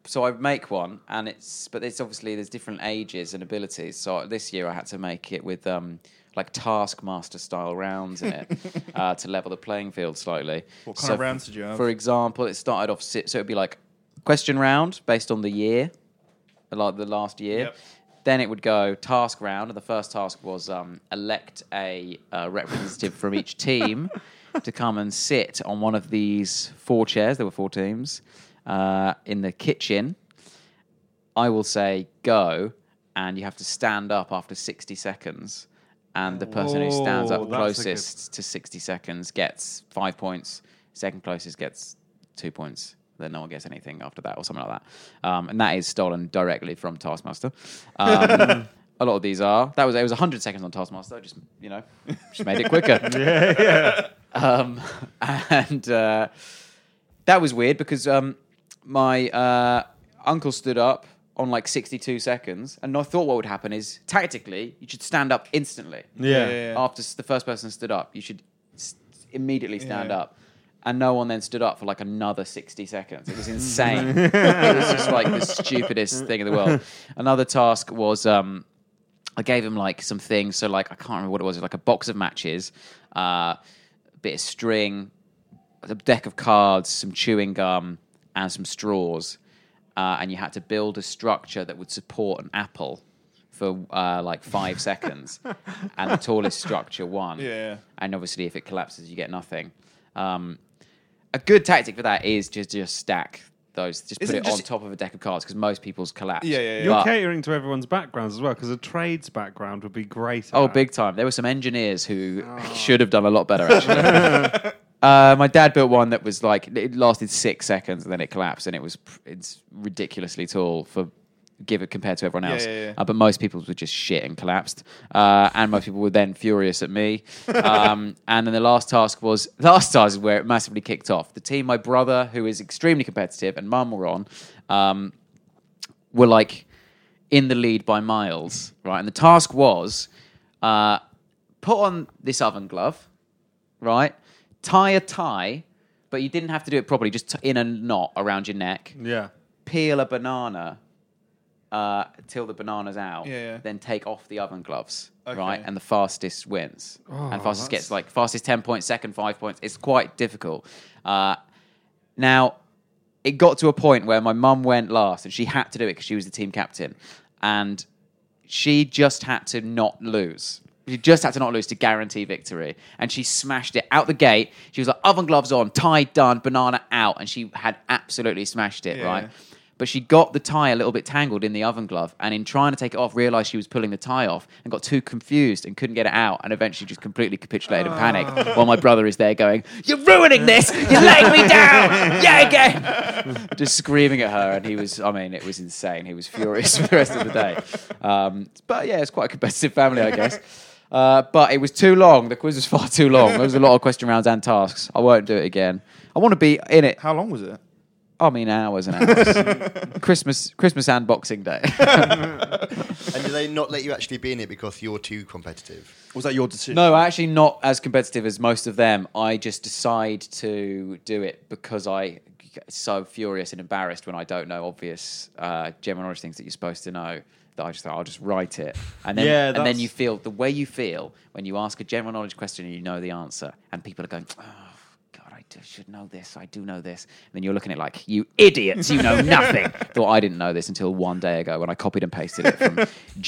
So I make one, but it's obviously there's different ages and abilities. So this year I had to make it with like Taskmaster style rounds in it to level the playing field slightly. What kind of rounds did you have? For example, it started off so it'd be like question round based on the year, like the last year. Yep. Then it would go task round, and the first task was elect a representative from each team to come and sit on one of these 4 chairs. There were 4 teams in the kitchen. I will say go, and you have to stand up after 60 seconds. And the person who stands up closest to 60 seconds gets 5 points. Second closest gets 2 points. Then no one gets anything after that or something like that. And that is stolen directly from Taskmaster. A lot of these are. It was 100 seconds on Taskmaster. Just made it quicker. And that was weird because my uncle stood up on like 62 seconds, and I thought what would happen is tactically you should stand up instantly. After the first person stood up, you should immediately stand up. And no one then stood up for like another 60 seconds. It was insane. It was just like the stupidest thing in the world. Another task was I gave him like some things. So like I can't remember what it was. Like a box of matches, a bit of string, a deck of cards, some chewing gum, and some straws. And you had to build a structure that would support an apple for like 5 seconds. And the tallest structure won. Yeah. And obviously if it collapses, you get nothing. A good tactic for that is just stack those. Just put it on top of a deck of cards because most people's collapse. You're catering to everyone's backgrounds as well because a trades background would be great. Oh, big time. There were some engineers who should have done a lot better, actually. My dad built one that was like, it lasted 6 seconds and then it collapsed, and it's ridiculously tall compared to everyone else. But most people were just shit and collapsed. And most people were then furious at me. And then the last task is where it massively kicked off. The team my brother, who is extremely competitive, and mum were on, were like in the lead by miles, right? And the task was put on this oven glove, right? Tie a tie, but you didn't have to do it properly, just in a knot around your neck. Yeah. Peel a banana till the banana's out, then take off the oven gloves, right? And the fastest wins. And fastest gets fastest 10 points, second 5 points. It's quite difficult. Now, it got to a point where my mum went last, and she had to do it because she was the team captain. And she just had to not lose. She just had to not lose to guarantee victory. And she smashed it out the gate. She was like, oven gloves on, tie done, banana out. And she had absolutely smashed it, right? But she got the tie a little bit tangled in the oven glove, and in trying to take it off, realised she was pulling the tie off and got too confused and couldn't get it out, and eventually just completely capitulated and panicked while my brother is there going, "You're ruining this! You're letting me down! Yeah, again!" Just screaming at her, and it was insane. He was furious for the rest of the day. But yeah, it's quite a competitive family, I guess. But it was too long. The quiz was far too long. There was a lot of question rounds and tasks. I won't do it again. I want to be in it. How long was it? I mean, hours and hours. Christmas and Boxing Day. And do they not let you actually be in it because you're too competitive? Was that your decision? No, actually not as competitive as most of them. I just decide to do it because I get so furious and embarrassed when I don't know obvious general knowledge things that you're supposed to know that I just thought I'll just write it. And then then you feel the way you feel when you ask a general knowledge question and you know the answer and people are going, "Oh, I should know this. I do know this." And then you're looking at it like, "You idiots, you know nothing." Thought I didn't know this until one day ago when I copied and pasted it from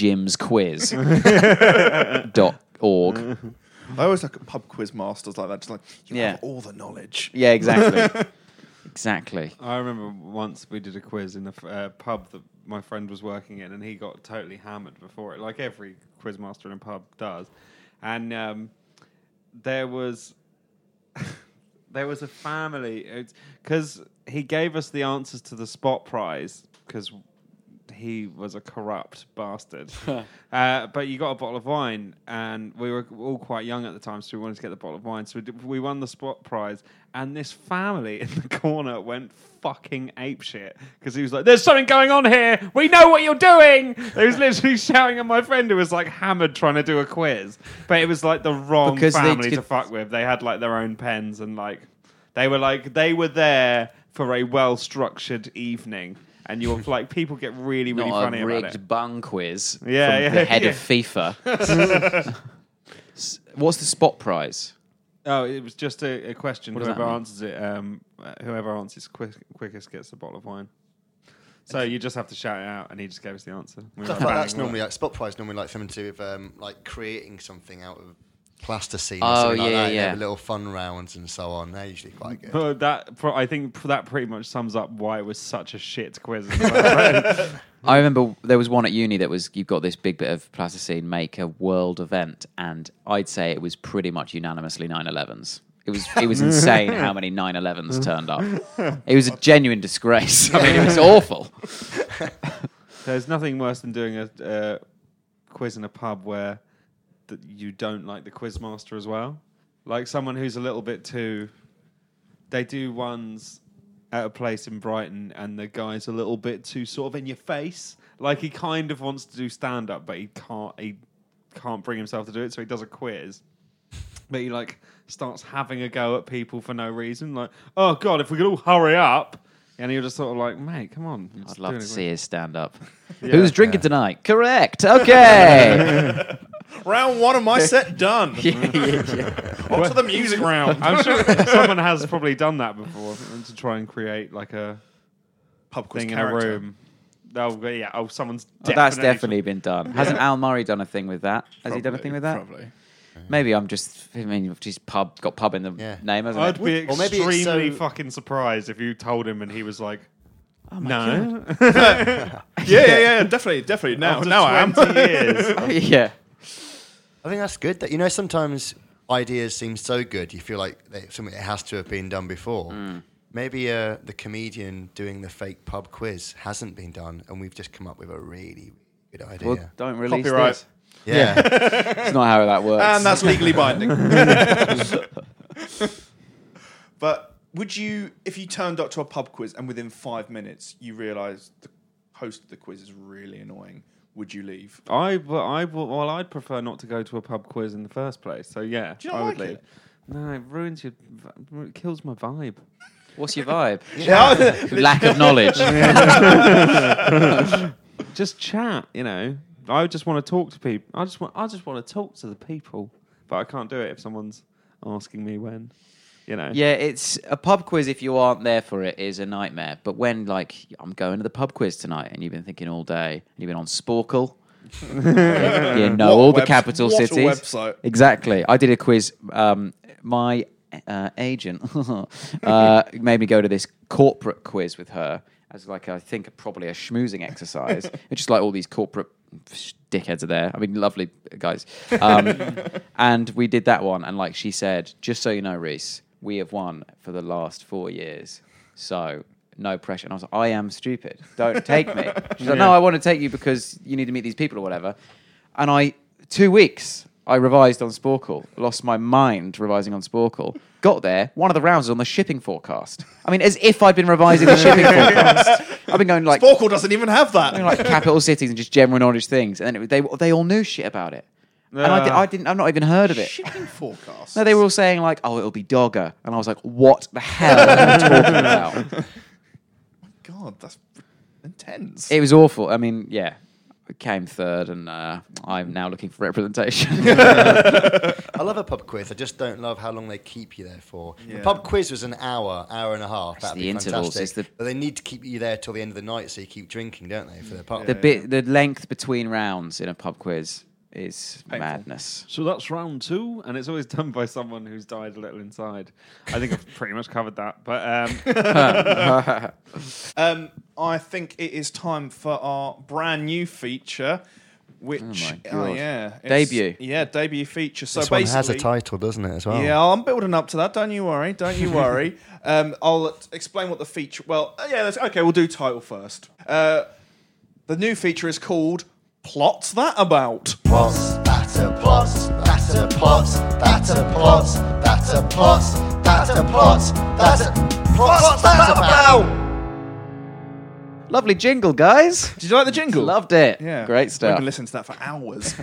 jimsquiz.org. I always look at pub quiz masters like that, just like, you have all the knowledge. Yeah, exactly. Exactly. I remember once we did a quiz in a pub that my friend was working in, and he got totally hammered before it, like every quizmaster in a pub does. And there was a family, because he gave us the answers to the spot prize, because he was a corrupt bastard. But you got a bottle of wine, and we were all quite young at the time, so we wanted to get the bottle of wine. So we won the spot prize, and this family in the corner went fucking apeshit, because he was like, "There's something going on here! We know what you're doing!" He was literally shouting at my friend who was like hammered trying to do a quiz. But it was like the wrong family to fuck with. They had like their own pens, and like they were there for a well-structured evening, and you're like people get really Not funny a about rigged it. bung quiz Yeah, from the head of FIFA. What's the spot prize? Oh, it was just a question. What does that Whoever mean? answers it, whoever answers quickest gets a bottle of wine. So you just have to shout it out, and he just gave us the answer. We were Stuff like, like that's bang, normally like spot prize. Normally like something to do with like creating something out of plasticine. Oh, or something like yeah, that. yeah. Have little fun rounds and so on. They're usually quite good. But I think that pretty much sums up why it was such a shit quiz. in the first place. I remember there was one at uni that was you've got this big bit of plasticine, make a world event, and I'd say it was pretty much unanimously 9/11s. It was insane how many 9/11s turned up. It was a genuine disgrace. I mean, it was awful. There's nothing worse than doing a quiz in a pub where you don't like the quizmaster as well. Like someone who's a little bit too... They do ones at a place in Brighton and the guy's a little bit too sort of in your face. Like he kind of wants to do stand-up, but he can't bring himself to do it, so he does a quiz. But he like starts having a go at people for no reason. Like, oh God, if we could all hurry up. And you're just sort of like, mate, come on. I'd love to see his stand-up. Yeah. Who's drinking tonight? Correct. Okay. Round 1 of my set done. On to the music round. I'm sure someone has probably done that before to try and create like a Pub quiz thing character. in a room. Someone's That's definitely been done. Hasn't Al Murray done a thing with that? Has he done a thing with that? Probably. Maybe I'm just. I mean, just got pub in the name, hasn't I'd it? be Or maybe it's extremely so- fucking surprised if you told him and he was like, no. Yeah, definitely. Now I am. 20 years. Yeah. I think that's good. That sometimes ideas seem so good, you feel like something that has to have been done before. Maybe the comedian doing the fake pub quiz hasn't been done, and we've just come up with a really good idea. Well, don't release Copyright. this. yeah, It's not how that works. And that's legally binding. But would you, if you turned up to a pub quiz and within 5 minutes you realised the host of the quiz is really annoying, would you leave? I'd prefer not to go to a pub quiz in the first place. So yeah, Do you not I would like leave. it? No, it ruins it kills my vibe. What's your vibe? Yeah. Lack of knowledge. Just chat, you know. I just want to talk to people. I just want to talk to the people, but I can't do it if someone's asking me when, you know. Yeah, it's a pub quiz. If you aren't there for it, is a nightmare. But when like I'm going to the pub quiz tonight, and you've been thinking all day, and you've been on Sporkle, you know all the capital what cities. A website. Exactly. I did a quiz. My agent made me go to this corporate quiz with her as like I think probably a schmoozing exercise. It's just like all these corporate dickheads are there. I mean, lovely guys. And we did that one, and like she said, just so you know, Reese, we have won for the last 4 years. So no pressure. And I was like, I am stupid. Don't take me. She's like, no, I want to take you because you need to meet these people or whatever. And 2 weeks, I revised on Sporkle. Lost my mind revising on Sporkle. Got there, one of the rounds was on the shipping forecast. I mean, as if I'd been revising the shipping forecast. I've been going like... Sporkle doesn't even have that. like capital cities and just general knowledge things. And then they all knew shit about it. And I've not even heard of it. Shipping forecast. No, they were all saying like, oh, it'll be Dogger. And I was like, what the hell are you talking about? God, that's intense. It was awful. I mean, yeah. I came third, and I'm now looking for representation. I love a pub quiz. I just don't love how long they keep you there for. Yeah. The pub quiz was an hour and a half. That'd the be intervals, fantastic. it's But they need to keep you there till the end of the night, so you keep drinking, don't they? For the pub. The length between rounds in a pub quiz is Painful. madness. So that's round 2, and it's always done by someone who's died a little inside. I think I've pretty much covered that. But I think it is time for our brand new feature, which my God. it's- Debut. Yeah, debut feature. So This one basically, has a title, doesn't it, as well? Yeah, I'm building up to that. Don't you worry. I'll explain what the feature. Well, okay. We'll do title first. The new feature is called "Plots That About." Plots, batter plots, batter plots, batter plots, batter plots, batter plots, batter plots that about. Lovely jingle, guys. Did you like the jingle? Loved it. Yeah, Great We've stuff. been listening to that for hours.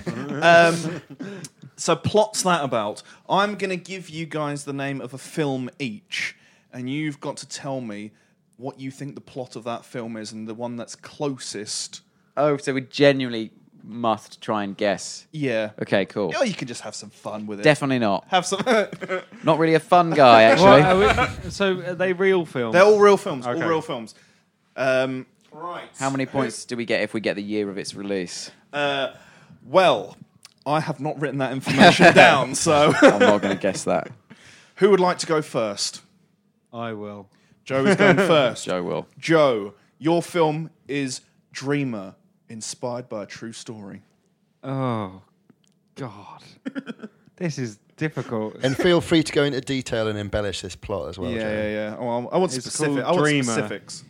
So, plots that about. I'm going to give you guys the name of a film each, and you've got to tell me what you think the plot of that film is, and the one that's closest. Oh, so we genuinely must try and guess. Yeah. Okay, cool. Oh, you can just have some fun with it. Definitely not. Have some. Not really a fun guy, actually. So are they real films? They're all real films. Okay. All real films. Right. How many points do we get if we get the year of its release? Well, I have not written that information down, so I'm not going to guess that. who would like to go first? I will. Joe is going first. Joe will. Joe, your film is Dreamer, inspired by a true story. Oh, God. This is difficult. And feel free to go into detail and embellish this plot as well. Joe. Yeah. Oh, I want It's specific. called I want Dreamer. specifics.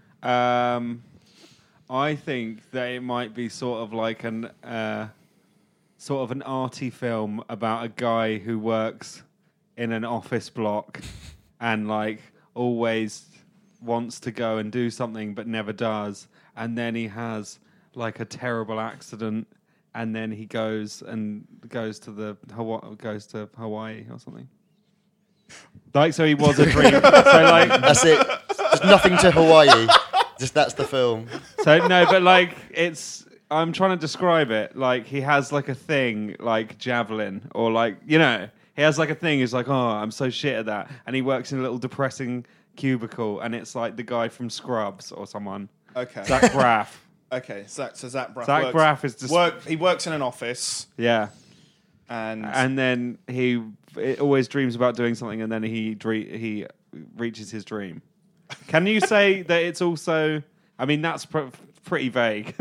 I think that it might be sort of like an arty film about a guy who works in an office block and like always wants to go and do something but never does, and then he has like a terrible accident, and then he goes to Hawaii or something. Like, so he was a dream. So like, That's it. There's nothing to Hawaii. Just that's the film. so no, but like I'm trying to describe it. Like he has like a thing, like javelin, or like he has like a thing. He's like, oh, I'm so shit at that, and he works in a little depressing cubicle, and it's like the guy from Scrubs or someone. Okay. Zach Braff. Okay. Zach Braff. Zach Braff is just He works in an office, yeah, and then he always dreams about doing something, and then he reaches his dream. Can you say that it's also? I mean, that's pretty vague.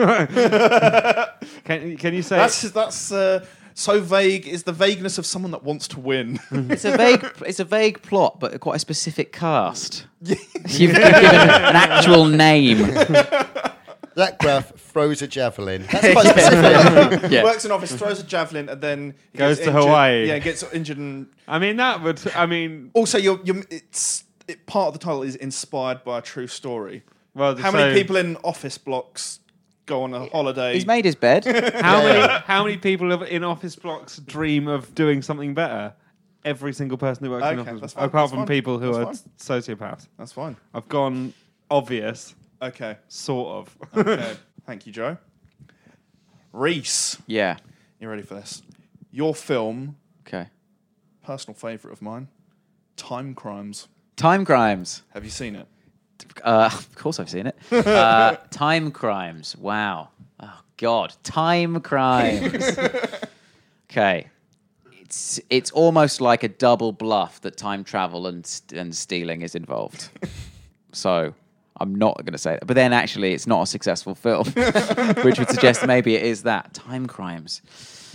Can you say that's so vague. Is the vagueness of someone that wants to win? It's a vague plot, but quite a specific cast. You've given an actual name. Zach Braff throws a javelin. That's quite specific. Yeah. Works in an office, throws a javelin, and then he Goes gets to injured. Hawaii. Yeah, gets injured and. Oh, Also, part of the title is inspired by a true story. well, How many people in office blocks go on a holiday? He's made his bed. How many people in office blocks dream of doing something better? Every single person who works in Okay, office, that's fine, apart that's from fine, people who are that's sociopaths. That's fine. I've gone obvious, Okay. sort of. Okay. Thank you, Joe. Reese, Yeah. you ready for this? Your film, Okay. personal favourite of mine, Time Crimes. Time Crimes. Have you seen it? Of course I've seen it. Time Crimes. Wow. Oh, God. Time Crimes. Okay. It's almost like a double bluff that time travel and stealing is involved. So I'm not going to say that. But then actually it's not a successful film, which would suggest maybe it is that. Time Crimes.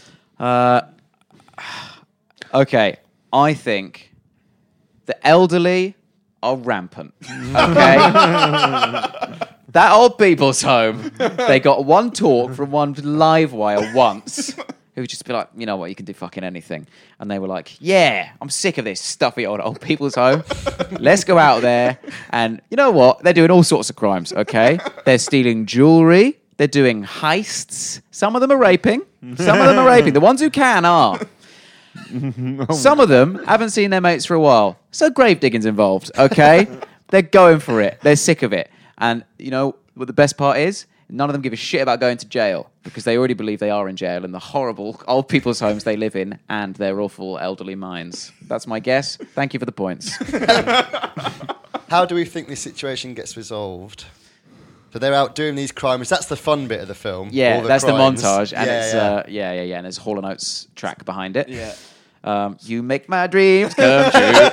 Okay. I think the elderly are rampant. Okay? That old people's home, they got one talk from one live wire once, who would just be like, you know what, you can do fucking anything. And they were like, yeah, I'm sick of this stuffy old people's home. Let's go out there. And you know what? They're doing all sorts of crimes, okay? They're stealing jewelry. They're doing heists. Some of them are raping. The ones who can are. Some of them haven't seen their mates for a while. So grave digging's involved, okay? They're going for it. They're sick of it. And you know what the best part is? None of them give a shit about going to jail because they already believe they are in jail in the horrible old people's homes they live in and their awful elderly minds. That's my guess. Thank you for the points. How do we think this situation gets resolved? So they're out doing these crimes. That's the fun bit of the film. Yeah, all the that's crimes. the montage. And Yeah, it's, yeah. And there's a Hall & Oates track behind it. Yeah. You make my dreams come true.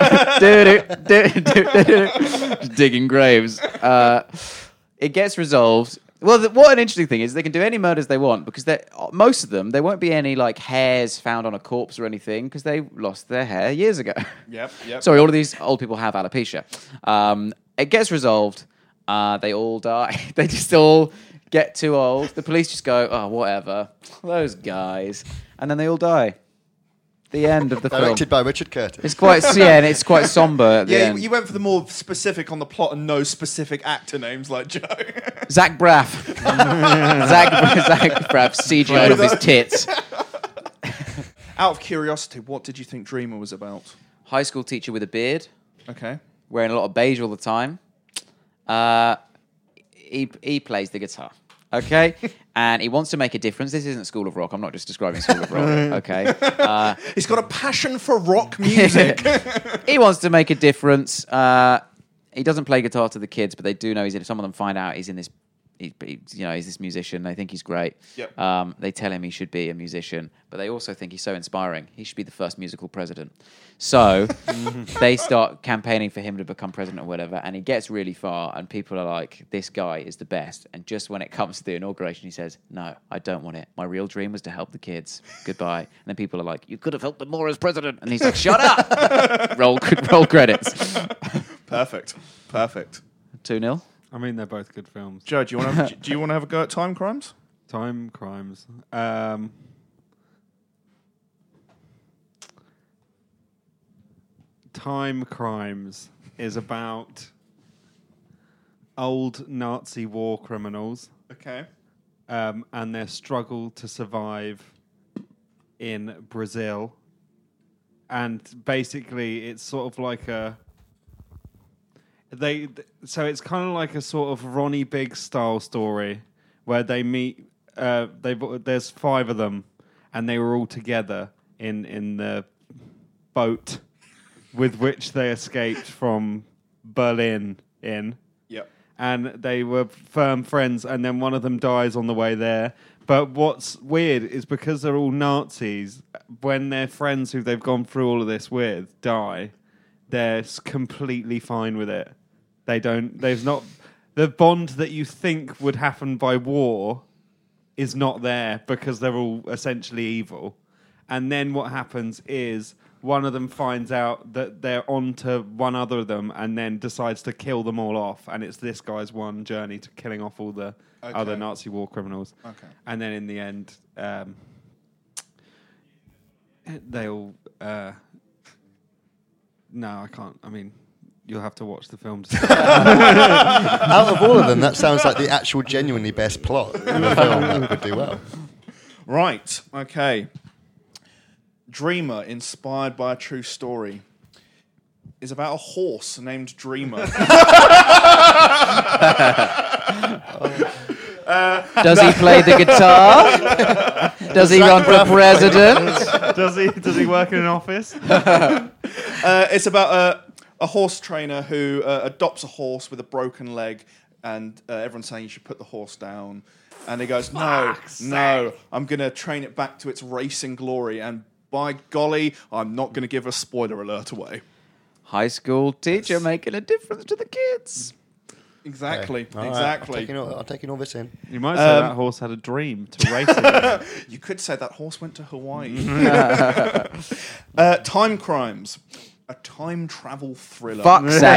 Digging graves. It gets resolved. Well, what an interesting thing is they can do any murders they want because most of them, there won't be any like hairs found on a corpse or anything because they lost their hair years ago. Yep. Sorry, all of these old people have alopecia. It gets resolved. They all die. They just all get too old. The police just go, oh, whatever. Those guys. And then they all die. The end of the film. Directed by Richard Curtis. It's quite, and it's quite somber at the end. You went for the more specific on the plot and no specific actor names like Joe. Zach Braff. Zach Braff CGI'd off his tits. Out of curiosity, what did you think Dreamer was about? High school teacher with a beard, Okay. wearing a lot of beige all the time. He plays the guitar. Okay, and he wants to make a difference. This isn't School of Rock. I'm not just describing School of Rock. Okay, He's got a passion for rock music. he wants to make a difference. He doesn't play guitar to the kids, but they do know he's in. Some of them find out he's in this. He's this musician. They think he's great. Yep. They tell him he should be a musician, but they also think he's so inspiring. He should be the first musical president. So they start campaigning for him to become president or whatever, and he gets really far, and people are like, this guy is the best. And just when it comes to the inauguration, he says, no, I don't want it. My real dream was to help the kids. Goodbye. And then people are like, you could have helped them more as president. And he's like, shut up. roll credits. Perfect. 2-0. I mean, they're both good films. Joe, do you want to have a go at Time Crimes? Time Crimes. Time Crimes is about old Nazi war criminals Okay. and their struggle to survive in Brazil. And basically, it's sort of like so it's kind of like a sort of Ronnie Biggs style story where they meet. There's 5 of them, and they were all together in the boat with which they escaped from Berlin in. Yep. And they were firm friends, and then one of them dies on the way there. But what's weird is because they're all Nazis, when their friends who they've gone through all of this with die, they're completely fine with it. There's not the bond that you think would happen by war is not there because they're all essentially evil. And then what happens is one of them finds out that they're onto one other of them and then decides to kill them all off. And it's this guy's one journey to killing off all the other Nazi war criminals. Okay. And then in the end, they all... no, I can't. I mean... You'll have to watch the films. Out of all of them, that sounds like the actual genuinely best plot of a film that would do well. Right. Okay. Dreamer, inspired by a true story, is about a horse named Dreamer. Does he play the guitar? Does he run for president? Does he work in an office? It's about a horse trainer who adopts a horse with a broken leg, and everyone's saying you should put the horse down. And he goes, no, I'm going to train it back to its racing glory. And by golly, I'm not going to give a spoiler alert away. High school teacher making a difference to the kids. Exactly, All right, exactly. I'm taking all this in. You might say that horse had a dream to race again. You could say that horse went to Hawaii. Time Crimes. A time travel thriller. Fuck's sake.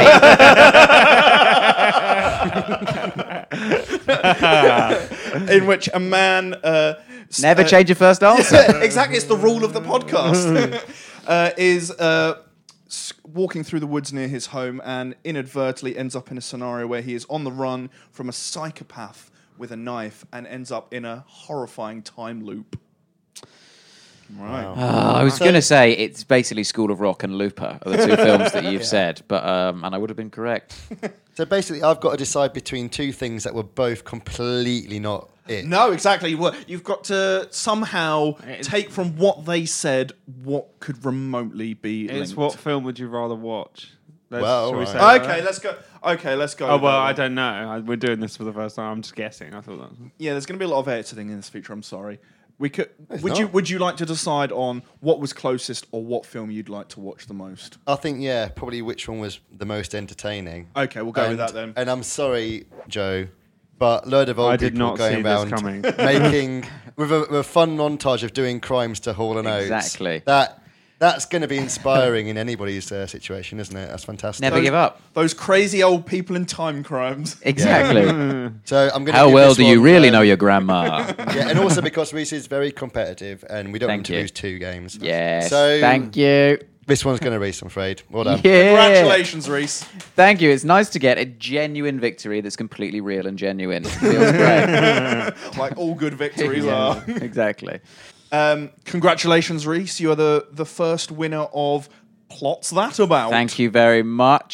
In which a man... Never change your first answer. Exactly, it's the rule of the podcast. Is walking through the woods near his home and inadvertently ends up in a scenario where he is on the run from a psychopath with a knife and ends up in a horrifying time loop. Right. Wow. I was going to say it's basically School of Rock and Looper are the 2 films that you've said, but and I would have been correct. So basically, I've got to decide between 2 things that were both completely not it. No, exactly. Well, you've got to somehow take from what they said what could remotely be It's linked. what film would you rather watch? Well, shall we right. say that? Okay, let's go. Oh, well, I don't know. We're doing this for the first time. I'm just guessing. I thought that was... Yeah, there's going to be a lot of editing in this feature. I'm sorry. We could. It's Would not. you? Would you like to decide on what was closest or what film you'd like to watch the most? I think, probably which one was the most entertaining. Okay, we'll go with that then. And I'm sorry, Joe, but a load of old I did people not going see this around coming. making with a fun montage of doing crimes to Hall and Oates. Exactly. That's going to be inspiring in anybody's situation, isn't it? That's fantastic. Never give up. Those crazy old people in time crimes. Exactly. So I'm going to. How well do you really know your grandma? Yeah, and also because Reese is very competitive, and we don't want Thank to you. lose 2 games. Yes. So Thank you. This one's going to Reese, I'm afraid. Well done. Yeah. Congratulations, Reese. Thank you. It's nice to get a genuine victory that's completely real and genuine. It feels great. Like all good victories Yeah, are. exactly. Congratulations, Reese. You are the first winner of Plot's That About? Thank you very much.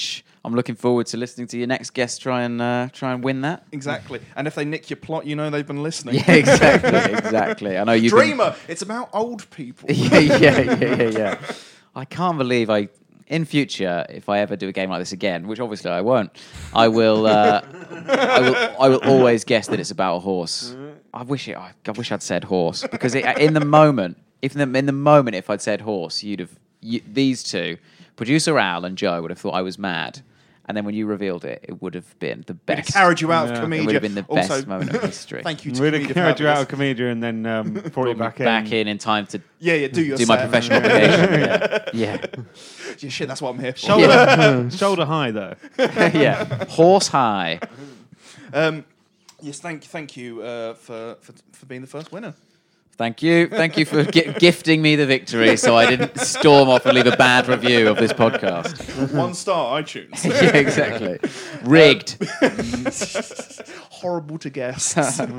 I'm looking forward to listening to your next guest try and win that. Exactly. And if they nick your plot, you know they've been listening. Yeah, exactly. I know you. Dreamer. It's about old people. Yeah. I can't believe in future, if I ever do a game like this again, which obviously I won't, I will always guess that it's about a horse. I wish I'd said horse, because in the moment, if I'd said horse, these two, producer Al and Joe, would have thought I was mad. And then when you revealed it, it would have been the best. It carried you out of It Comedia. would have been the best moment of history. Thank you to We'd Comedia have carried you out of for Comedia and then brought you back in. Back in time to this. Do your do my set. professional obligation. Yeah. Yeah, shit, that's what I'm here for. Shoulder high, though. Yeah. Horse high. Yes, thank you for being the first winner. Thank you for gifting me the victory, so I didn't storm off and leave a bad review of this podcast. 1 star iTunes. Yeah, exactly. Rigged. Horrible to guess.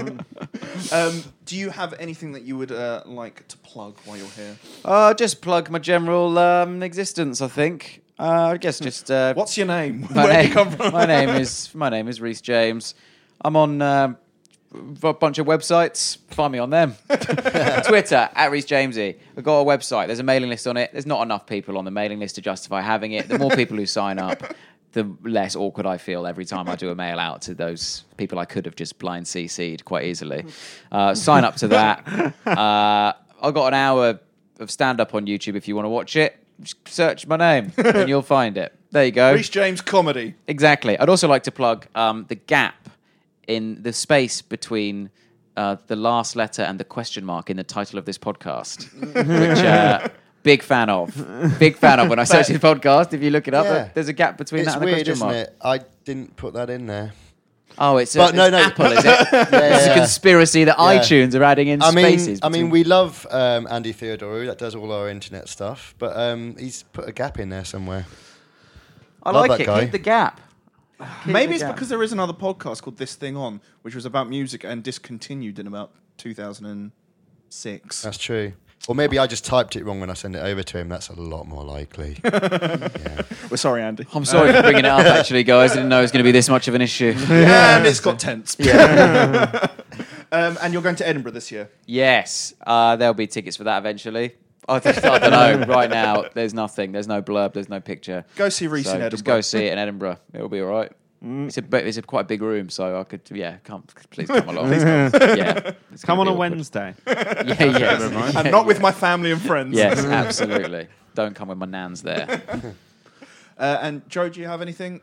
Do you have anything that you would like to plug while you're here? Just plug my general existence, I think. I guess just. What's your name? Where do you come from? My name is Rhys James. I'm on a bunch of websites. Find me on them. Twitter @RhysJamesy. We've got a website. There's a mailing list on it. There's not enough people on the mailing list to justify having it. The more people who sign up, the less awkward I feel every time I do a mail out to those people I could have just blind CC'd quite easily. Sign up to that. I've got an hour of stand-up on YouTube if you want to watch it. Just search my name and you'll find it. There you go. Rhys James Comedy. Exactly. I'd also like to plug the gap in the space between the last letter and the question mark in the title of this podcast, which big fan of. Big fan of when I search this podcast. If you look it up, there's a gap between that and the question mark. It's weird, isn't it? I didn't put that in there. Oh, it's no. Apple, is it? It's a conspiracy that iTunes are adding in spaces. I mean, we love Andy Theodorou, that does all our internet stuff, but he's put a gap in there somewhere. I love like that it. guy. Keep the gap. Maybe it's because there is another podcast called This Thing On, which was about music and discontinued in about 2006. That's true. Or maybe I just typed it wrong when I sent it over to him. That's a lot more likely. We're sorry, Andy. I'm sorry for bringing it up, actually, guys. I didn't know it was going to be this much of an issue. And it's got tense. Yeah. And you're going to Edinburgh this year? Yes. There'll be tickets for that eventually. I don't know. Right now, there's nothing. There's no blurb. There's no picture. Go see Rhys in Edinburgh. Just go see it in Edinburgh. It'll be all right. It's a quite a big room, so I could, please come along. Come on a Wednesday. And not with my family and friends. Yes, absolutely. Don't come with my nans there. And Joe, do you have anything?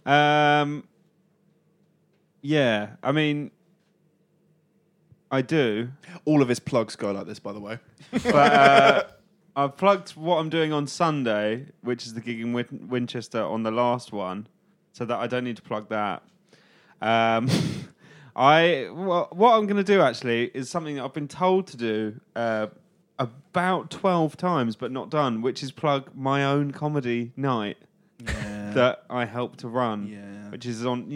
Yeah, I mean, I do. All of his plugs go like this, by the way. But I've plugged what I'm doing on Sunday, which is the gig in Winchester on the last one, so that I don't need to plug that. What I'm going to do actually is something that I've been told to do about 12 times, but not done, which is plug my own comedy night that I help to run, which is on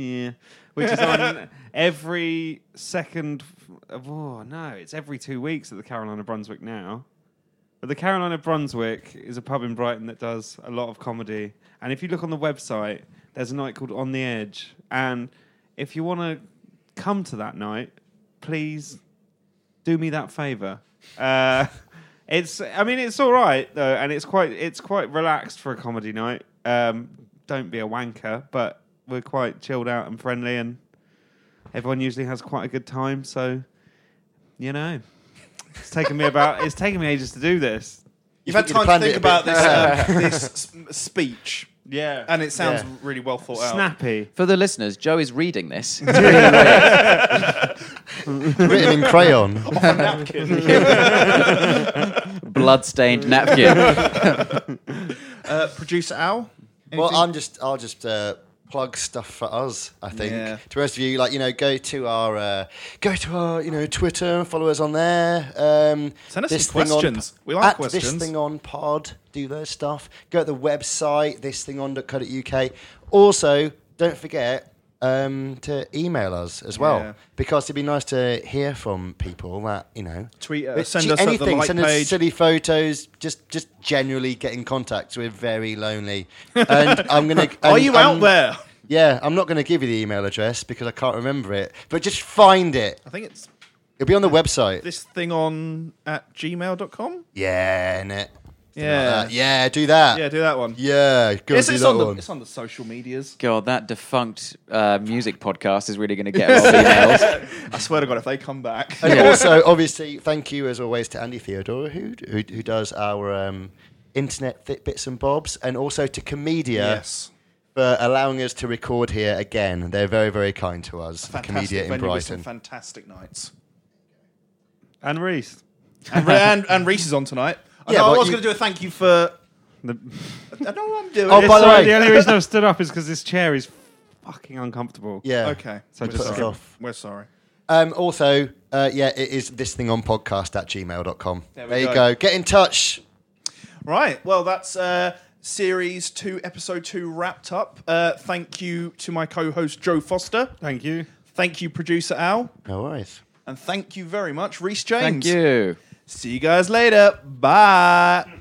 every second. It's every 2 weeks at the Carolina Brunswick now. But the Carolina Brunswick is a pub in Brighton that does a lot of comedy. And if you look on the website, there's a night called On the Edge. And if you want to come to that night, please do me that favour. It's all right though, and it's quite relaxed for a comedy night. Don't be a wanker, but we're quite chilled out and friendly, and everyone usually has quite a good time. So, it's taken me ages to do this. You've had time to think about this speech. Yeah. And it sounds really well thought out. Snappy. For the listeners, Joe is reading this. It's really Written in crayon. Off a napkin. blood-stained napkin. Producer Al? Well, Anything? I'll just plug stuff for us. I think Yeah. to the rest of you, go to our Twitter, follow us on there. Send us This some Thing On- questions. We like at questions. This Thing On Pod, do their stuff. Go to the website, thisthingon.co.uk. Also, don't forget, to email us as well, Yeah. because it'd be nice to hear from people that, you know, Tweet But send us at the anything, like send page. us silly photos, just generally get in contact. We're very lonely, and I'm gonna. Are and you I'm- out there? Yeah, I'm not going to give you the email address because I can't remember it, but just find it. I think it's It'll be on the website. this thing on at gmail.com. Yeah, innit? Yeah. Yeah, do that. Yeah, do that one. Yeah, go It's, do it's that on the one. it's on the social medias. God, that defunct music podcast is really going to get a lot of emails. I swear to God, if they come back. And also, obviously, thank you as always to Andy Theodora, who does our internet bits and bobs, and also to Comedia Yes. for allowing us to record here again. They're very, very kind to us. The Fantastic Comedia in venue with some Brighton. fantastic nights. And Reese. And Reese is on tonight. Yeah, I but was you- going to do a thank you for. The, I know what I'm doing. Oh, It's by the sorry, way- the only reason I've stood up is because this chair is fucking uncomfortable. Yeah. Okay. So We're just sorry. skip. off. We're sorry. Also, it is this thing on podcast@gmail.com. There we There you go. go. Get in touch. Right. Well, that's Series 2, Episode 2 wrapped up. Thank you to my co-host Joe Foster. Thank you. Thank you, producer Al. No worries. And thank you very much, Reese James. Thank you. See you guys later. Bye.